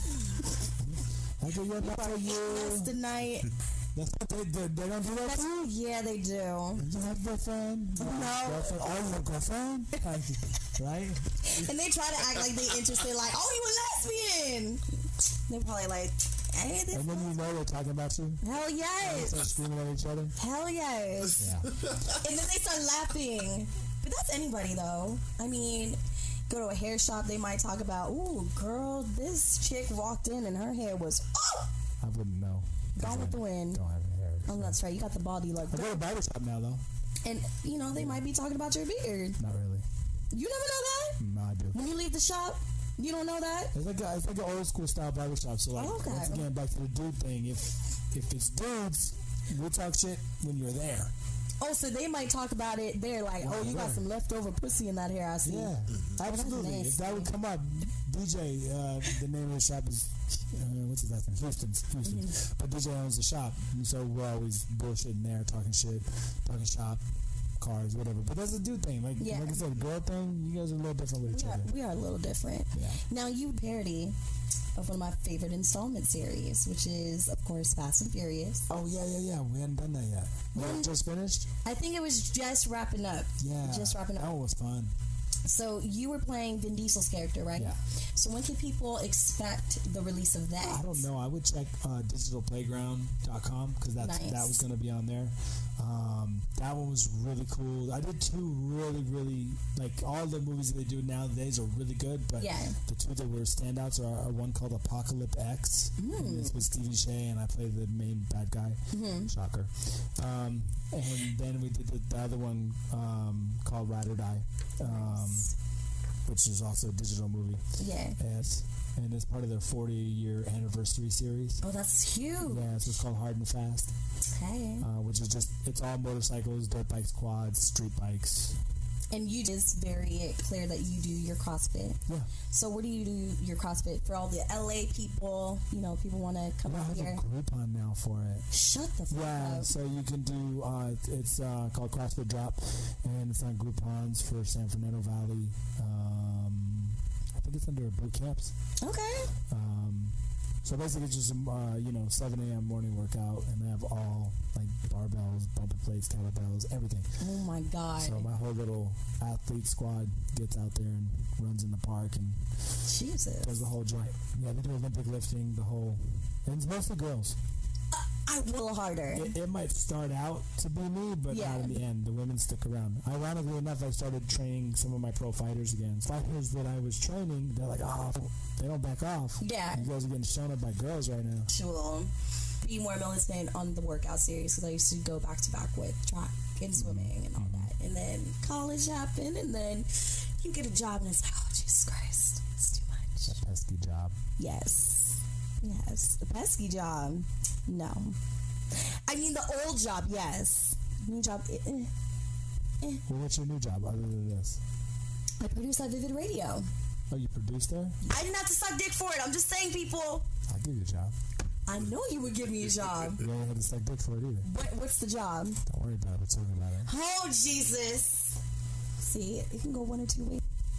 I do your that for you. That's the night. That's what they do. They don't do that That's, for you? Yeah, they do. You have a girlfriend? No. Girlfriend? Oh, you have a girlfriend? Right? And they try to act like they interested, like, oh, you a lesbian. They're probably like, hey, this. And then you know they're talking about you? Hell yes. They start screaming at each other? Hell yes. Yeah. And then they start laughing. But that's anybody, though. I mean, go to a hair shop, they might talk about, ooh, girl, this chick walked in and her hair was, oh! I wouldn't know. Gone with the wind. Don't have hair. Oh, that's right. You got the body like I go to a barber shop now, though. And, you know, they yeah. might be talking about your beard. Not really. You never know that? No, I do. When you leave the shop, you don't know that? It's like a, it's like an old school style barber shop. So, like, okay. once again, back to the dude thing. If if it's dudes, we'll talk shit when you're there. Oh, so they might talk about it there, like, yeah, oh, you right. got some leftover pussy in that hair, I see. Yeah, absolutely. Nice. If that would come up, D J, uh, the name of the shop is, uh, what's his last name? Houston's. Houston's. Mm-hmm. But D J owns the shop, and so we're always bullshitting there, talking shit, talking shop, cars, whatever. But that's a dude thing. Like, yeah. like I said, girl thing, you guys are a little different with each we are, other. We are a little different. Yeah. Now, you parody of one of my favorite installment series, which is, of course, Fast and Furious. Oh, yeah, yeah, yeah. We hadn't done that yet. We mm, just finished? I think it was just wrapping up. Yeah. Just wrapping up. That one was fun. So you were playing Vin Diesel's character, right? Yeah. So when can people expect the release of that? I don't know. I would check uh, digital playground dot com because that's Nice. that was going to be on there. Um, that one was really cool. I did two really, really like all the movies that they do nowadays are really good, but Yeah. the two that were standouts are, are one called Apocalypse X. And it's with Stevie Shea, and I play the main bad guy. Mm-hmm. Shocker. Um, and then we did the, the other one um, called Ride or Die. Um, which is also a digital movie. Yeah. Yes. And it's part of their forty-year anniversary series. Oh, that's huge. Yeah, so it's called Hard and Fast, Okay. uh, which is just, it's all motorcycles, dirt bikes, quads, street bikes. And you just very clear that you do your CrossFit. Yeah. So where do you do your CrossFit? For all the L A people, you know, people want to come I out have here. a Groupon now for it. Shut the fuck Yeah, up. so you can do, uh, it's uh, called CrossFit Drop, and it's on Groupons for San Fernando Valley. Um, I think it's under boot camps. Okay. Um, so basically it's just, uh, you know, seven a.m. morning workout, and they have all, like, barbells, bumper plates, kettlebells, everything. Oh my God. So my whole little athlete squad gets out there and runs in the park and Jesus. does the whole joint. Yeah, they do Olympic lifting, the whole, and it's mostly girls. I will harder. It, it might start out to be me, but Yeah. not in the end. The women stick around. Ironically enough, I started training some of my pro fighters again. Fighters that I was training, they're like, oh, they don't back off. Yeah. You guys are getting shown up by girls right now. Actual be more militant on the workout series because I used to go back to back with track and swimming and all that. And then college happened, and then you get a job, and it's like, oh, Jesus Christ, it's too much. That pesky job. Yes. Yes. The pesky job, no. I mean, the old job, yes. New job, eh, eh. Well, what's your new job other than this? I produce at Vivid Radio. Oh, you produced there? I didn't have to suck dick for it. I'm just saying, people. I'll give you a job. I know you would give me a job. You don't have to suck dick for it either. What, what's the job? Don't worry about it. We're talking about it. Oh, Jesus. See, it can go one or two ways.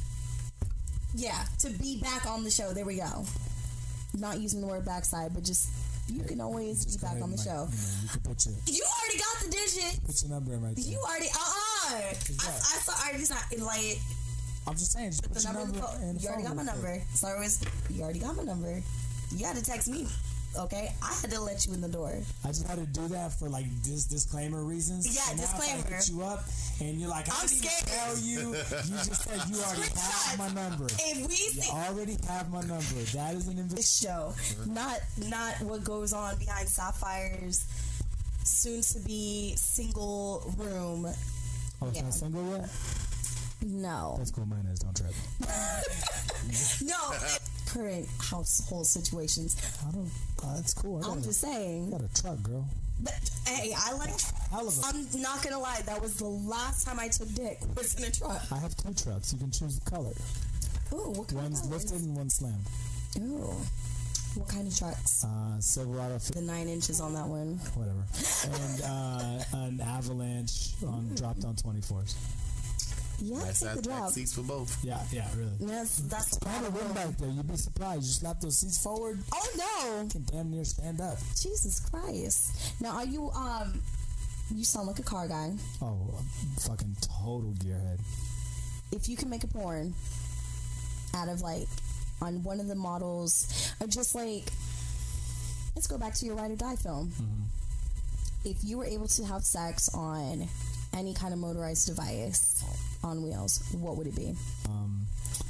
Yeah, to be back on the show. There we go. Not using the word backside, but just, you can always Just be go back ahead on the and, show. like, You, know, you can put your, You already got the digit. put your number in right there. You already, uh-uh. I, that? I saw, I just not, like, I'm just saying, just put the your number, in the number phone. in the You already phone got my real quick. number. So I was, you already got my number. You had to text me, okay? I had to let you in the door. I just had to do that for like dis- disclaimer reasons. Yeah, and now disclaimer. If I hit you up and you're like, I I'm didn't even scared. tell you. You just said you already have my number. If we You see already have my number. That is an invitation. this show, not not what goes on behind Sapphire's soon-to-be single room. Oh, it's Yeah. not single yet? No, That's cool. Mine is. Don't trip. no, current household situations. I don't. Uh, that's cool. I got, I'm a, just I saying. got a truck, girl. But hey, I like. I love a, I'm not gonna lie. That was the last time I took dick. Was in a truck. I have two trucks. You can choose the color. Ooh, what kind One's of colors? lifted and one's slammed. Ooh, what kind of trucks? Uh, Silverado, The nine inches on that one. whatever, and uh, an Avalanche on dropped on twenty-fours. Yeah, That's take the that, drop. that seats for both. Yeah, yeah, really. That's that's Kind of room back there. You'd be surprised. You slap those seats forward, Oh no! you can damn near stand up. Jesus Christ! Now, are you um? You sound like a car guy. Oh, fucking total gearhead. If you can make a porn out of like on one of the models, or just like, let's go back to your Ride or Die film. If you were able to have sex on any kind of motorized device on wheels, what would it be? Um,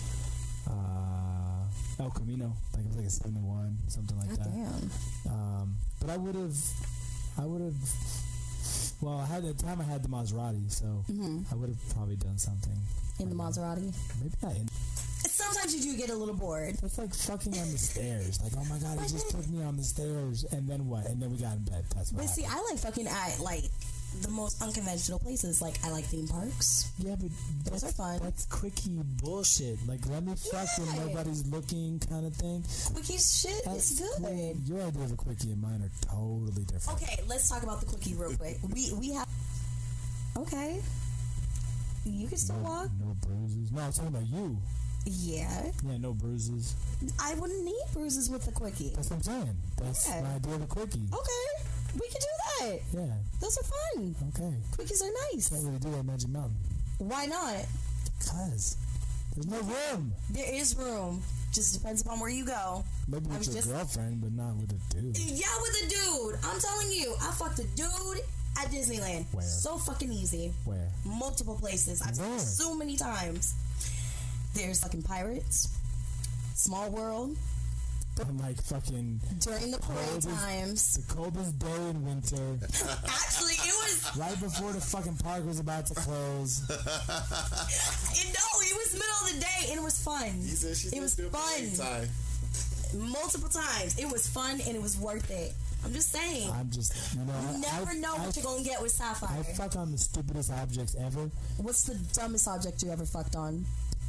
uh, El Camino, like it was like a seventy-one, something like God that. damn. Um, but I would have, I would have. Well, I had at the time I had the Maserati, so I would have probably done something. In the Maserati? Maybe not. In, Sometimes you do get a little bored. it's like fucking on the stairs. Like, oh my god, he just took me on the stairs, and then what? And then we got in bed. That's what But see, happened. I like fucking at like the most unconventional places. Like I like theme parks. Yeah, but Those that's, are fun. That's quickie bullshit. Like, let me fuck when Yeah. nobody's looking, kind of thing. Quickie shit That's is good. cool. Your idea of a quickie and mine are totally different. Okay, let's talk about the quickie real quick. We we have. Okay. You can still No, walk. no bruises. No, I'm talking about you. Yeah, Yeah, no bruises. I wouldn't need bruises with the quickie. That's what I'm saying. That's Yeah. my idea of a quickie. Okay, we can do that. Yeah. Those are fun. Okay. Quickies are nice. Can't really do that at Magic Mountain. Why not? Cause There's no room. There is room. Just depends upon where you go. Maybe with I'm your just- girlfriend, but not with a dude. Yeah, with a dude. I'm telling you, I fucked a dude at Disneyland. Where? So fucking easy. Where? Multiple places. I've seen Where? it so many times. There's fucking Pirates, Small World, I'm like fucking during the parade coldest, times. the coldest day in winter, Actually, it was, right before the fucking park was about to close. it, no, it was middle of the day and it was fun. He said she It was did fun. time. Multiple times. It was fun and it was worth it. I'm just saying. I'm just, you know, You I, never I, know I, what you're gonna get with Sapphire. I fuck on the stupidest objects ever. What's the dumbest object you ever fucked on?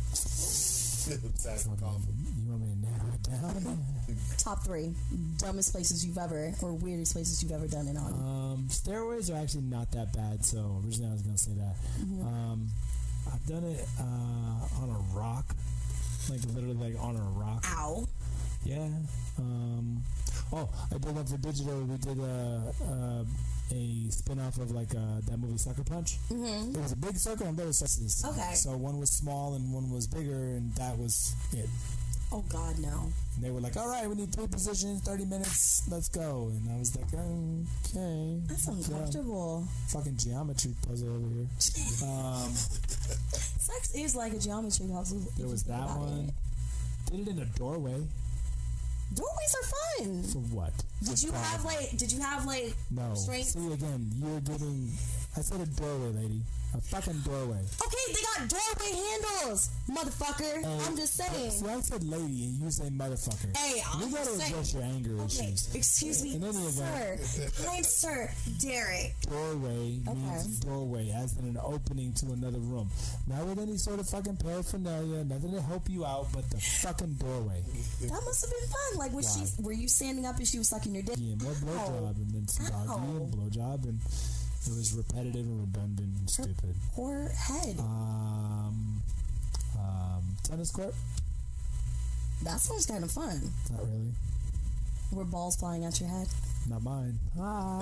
That's You want me- you want me to narrow it down? Top three dumbest places you've ever, or weirdest places you've ever done it on. Um, stairways are actually not that bad, so originally I was gonna say that. Mm-hmm. Um, I've done it uh, on a rock, like literally like on a rock. Ow. Yeah. Um, oh, I did one for digital. We did a a, a spin off of like uh, that movie Sucker Punch. Mm-hmm. It was a big circle and there was sections. Okay. So one was small and one was bigger, and that was it. Oh God, no. And they were like, "All right, we need three positions, thirty minutes, let's go." And I was like, "Okay." That's uncomfortable. Fucking geometry puzzle over here. Um, Sex is like a geometry puzzle. if there you was think that about one. it. Did it in a doorway. Doorways are fun. For what? Did you have like? Did you have like? No. Strength? See again, you're getting. I said a doorway, lady. A fucking doorway. Okay, they got doorway handles, motherfucker. Hey, I'm just saying. See, I said lady and you say motherfucker. Hey, I'm you gotta just saying. address your anger Okay, issues. excuse me, In any sir. event, Kind sir, Derek. doorway Okay. means doorway, as in an opening to another room. Not with any sort of fucking paraphernalia, nothing to help you out, but the fucking doorway. That must have been fun. Like, was Why? she? Were you standing up and she was sucking your dick? Yeah, more blowjob, and then some doggy Ow. and blowjob, and it was repetitive and redundant and stupid. Poor head. Um, um, tennis court? That sounds kind of fun. Not really. Were balls flying at your head? Not mine. Ah,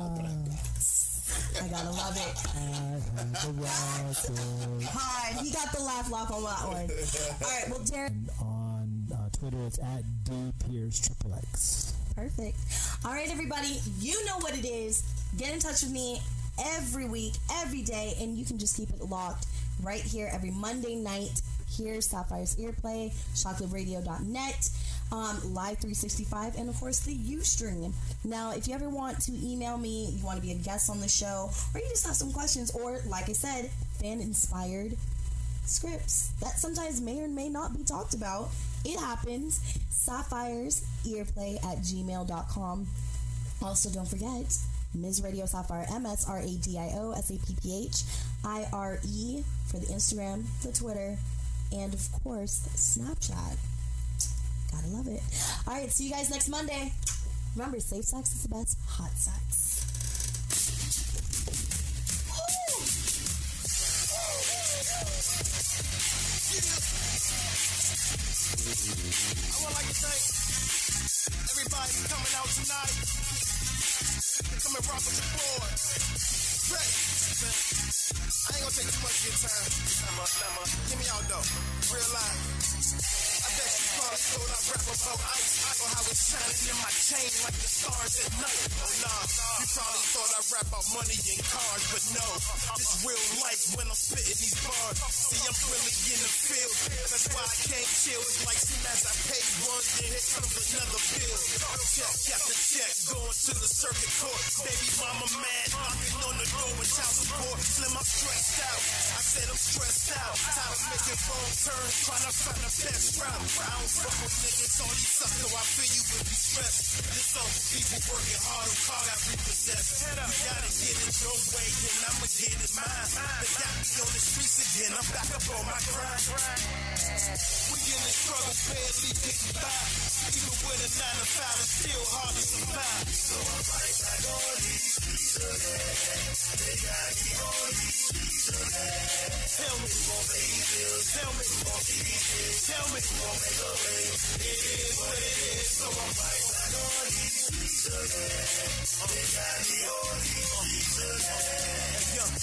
I gotta love it. I had the record. Hi, he got the laugh lock on that one. All right, well, Derek. And on uh, Twitter, it's at D Pierce Triple X. Perfect. All right, everybody, you know what it is. Get in touch with me every week, every day, and you can just keep it locked right here every Monday night. Here's Sapphire's Earplay, chocolate radio dot net, um, Live three sixty-five, and of course the Ustream. Now, if you ever want to email me, you want to be a guest on the show, or you just have some questions, or like I said, fan-inspired scripts that sometimes may or may not be talked about, it happens. Sapphire's Earplay at gmail dot com. Also, don't forget Miz Radio Sapphire, M S R A D I O S A P P H I R E for the Instagram, the Twitter, and of course, Snapchat. Gotta love it. All right, see you guys next Monday. Remember, safe sex is the best hot sex. I would like to thank everybody for coming out tonight. Come and rock with your boy. Ready? I ain't gonna take too much of your time. Number, number. Give me out though. Real life. I bet you probably thought I rap about ice. Or how it's shining in my chain like the stars at night. Oh nah. You probably thought I rap about money and cars, but no. This real life when I'm spitting these bars. See, I'm really in the field. That's why I can't chill. It's like soon as I pay one, then here comes another bill. Check after check, going to the circuit court. Baby mama mad, knocking on the door with child support. Slim, I'm stressed out. I said I'm stressed out. Tired of making wrong turns, trying to find the best route. I don't fuck with niggas, all these suck, so I feel you if you stress. This song for people working hard, who call got repossessed. You gotta get it your way, and I'ma get it mine. They got me on the streets again, I'm back up on my grind. We in the struggle, barely getting by. Even with a nine to five, it's still hard to survive. So I'm right back on these streets again. They got me on these streets again. Tell me who gon' pay these bills. Tell me who gon' feed these kids. Tell me who gon' make a way. It is what it is. So I'm right back on these streets again. They got me on these streets again. Hey, yo.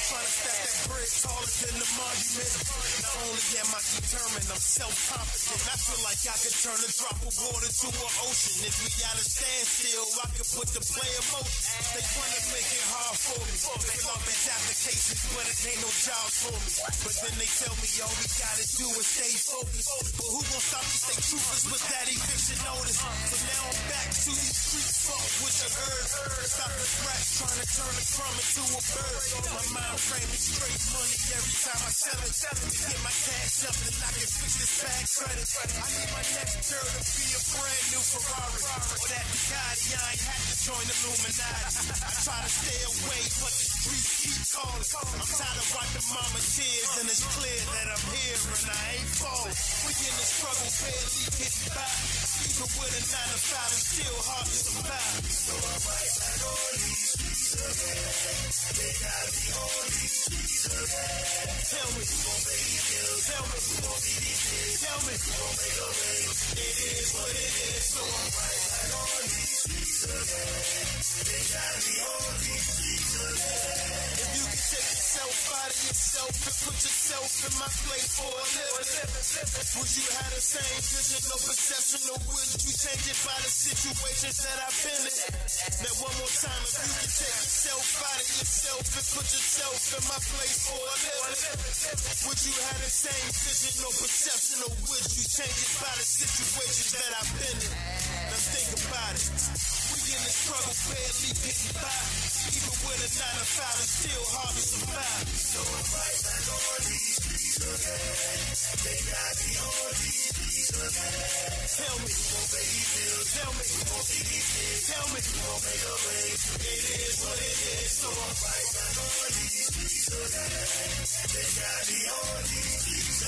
trying to stack that brick taller than the monument. Not only am I determined, I'm self-confident. I feel like I could turn a drop of water to an ocean. If we gotta stand still, I could put the play in motion. They trying to make it hard for me. Fill out these applications, but it ain't no jobs for me. But then they tell me all we gotta do is stay focused. But who gon' stop me? Stay truthers with that eviction notice. So now I'm back to these streets, fuck with the herbs. Stop the rats trying to turn a crumb into a bird. My mind frame is straight money every time I sell it. To get my cash up and I can fix this bad credit. I need my next girl to be a brand new Ferrari. Or that Ducati, I ain't had to join Illuminati. I try to stay away, but the streets keep calling. I'm tired of wiping mama's tears, and it's clear that I'm here and I ain't falling. We in the struggle, barely getting by. Even with a nine to five, it's still hard to survive. So I fight like all these streets again. They got me on these streets again. Tell me who gon' pay these bills. Tell me who gon' feed these kids. Tell me who gon' make a way. It is what it is. So I fight like all these streets again. They got me on these streets again. If you can take yourself out of yourself and put yourself in my place for a living, would you have the same vision or perception, or would you change it by the situations that I've been in? Now one more time, if you can take yourself out of yourself and put yourself in my place for a living, would you have the same vision or perception, or would you change it by the situations that I've been in? Now think about it. We in the struggle, barely getting by. Even with a nine to five, it's still hard to survive. So I'm right back on these streets again. They got me on these streets again. Tell me who gon' pay these bills. Tell me who gon' feed these kids. Tell me who gon' make a way. It is what it is. So I'm right back on these streets again. They got me on these streets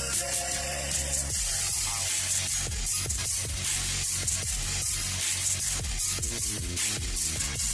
again. Thank you.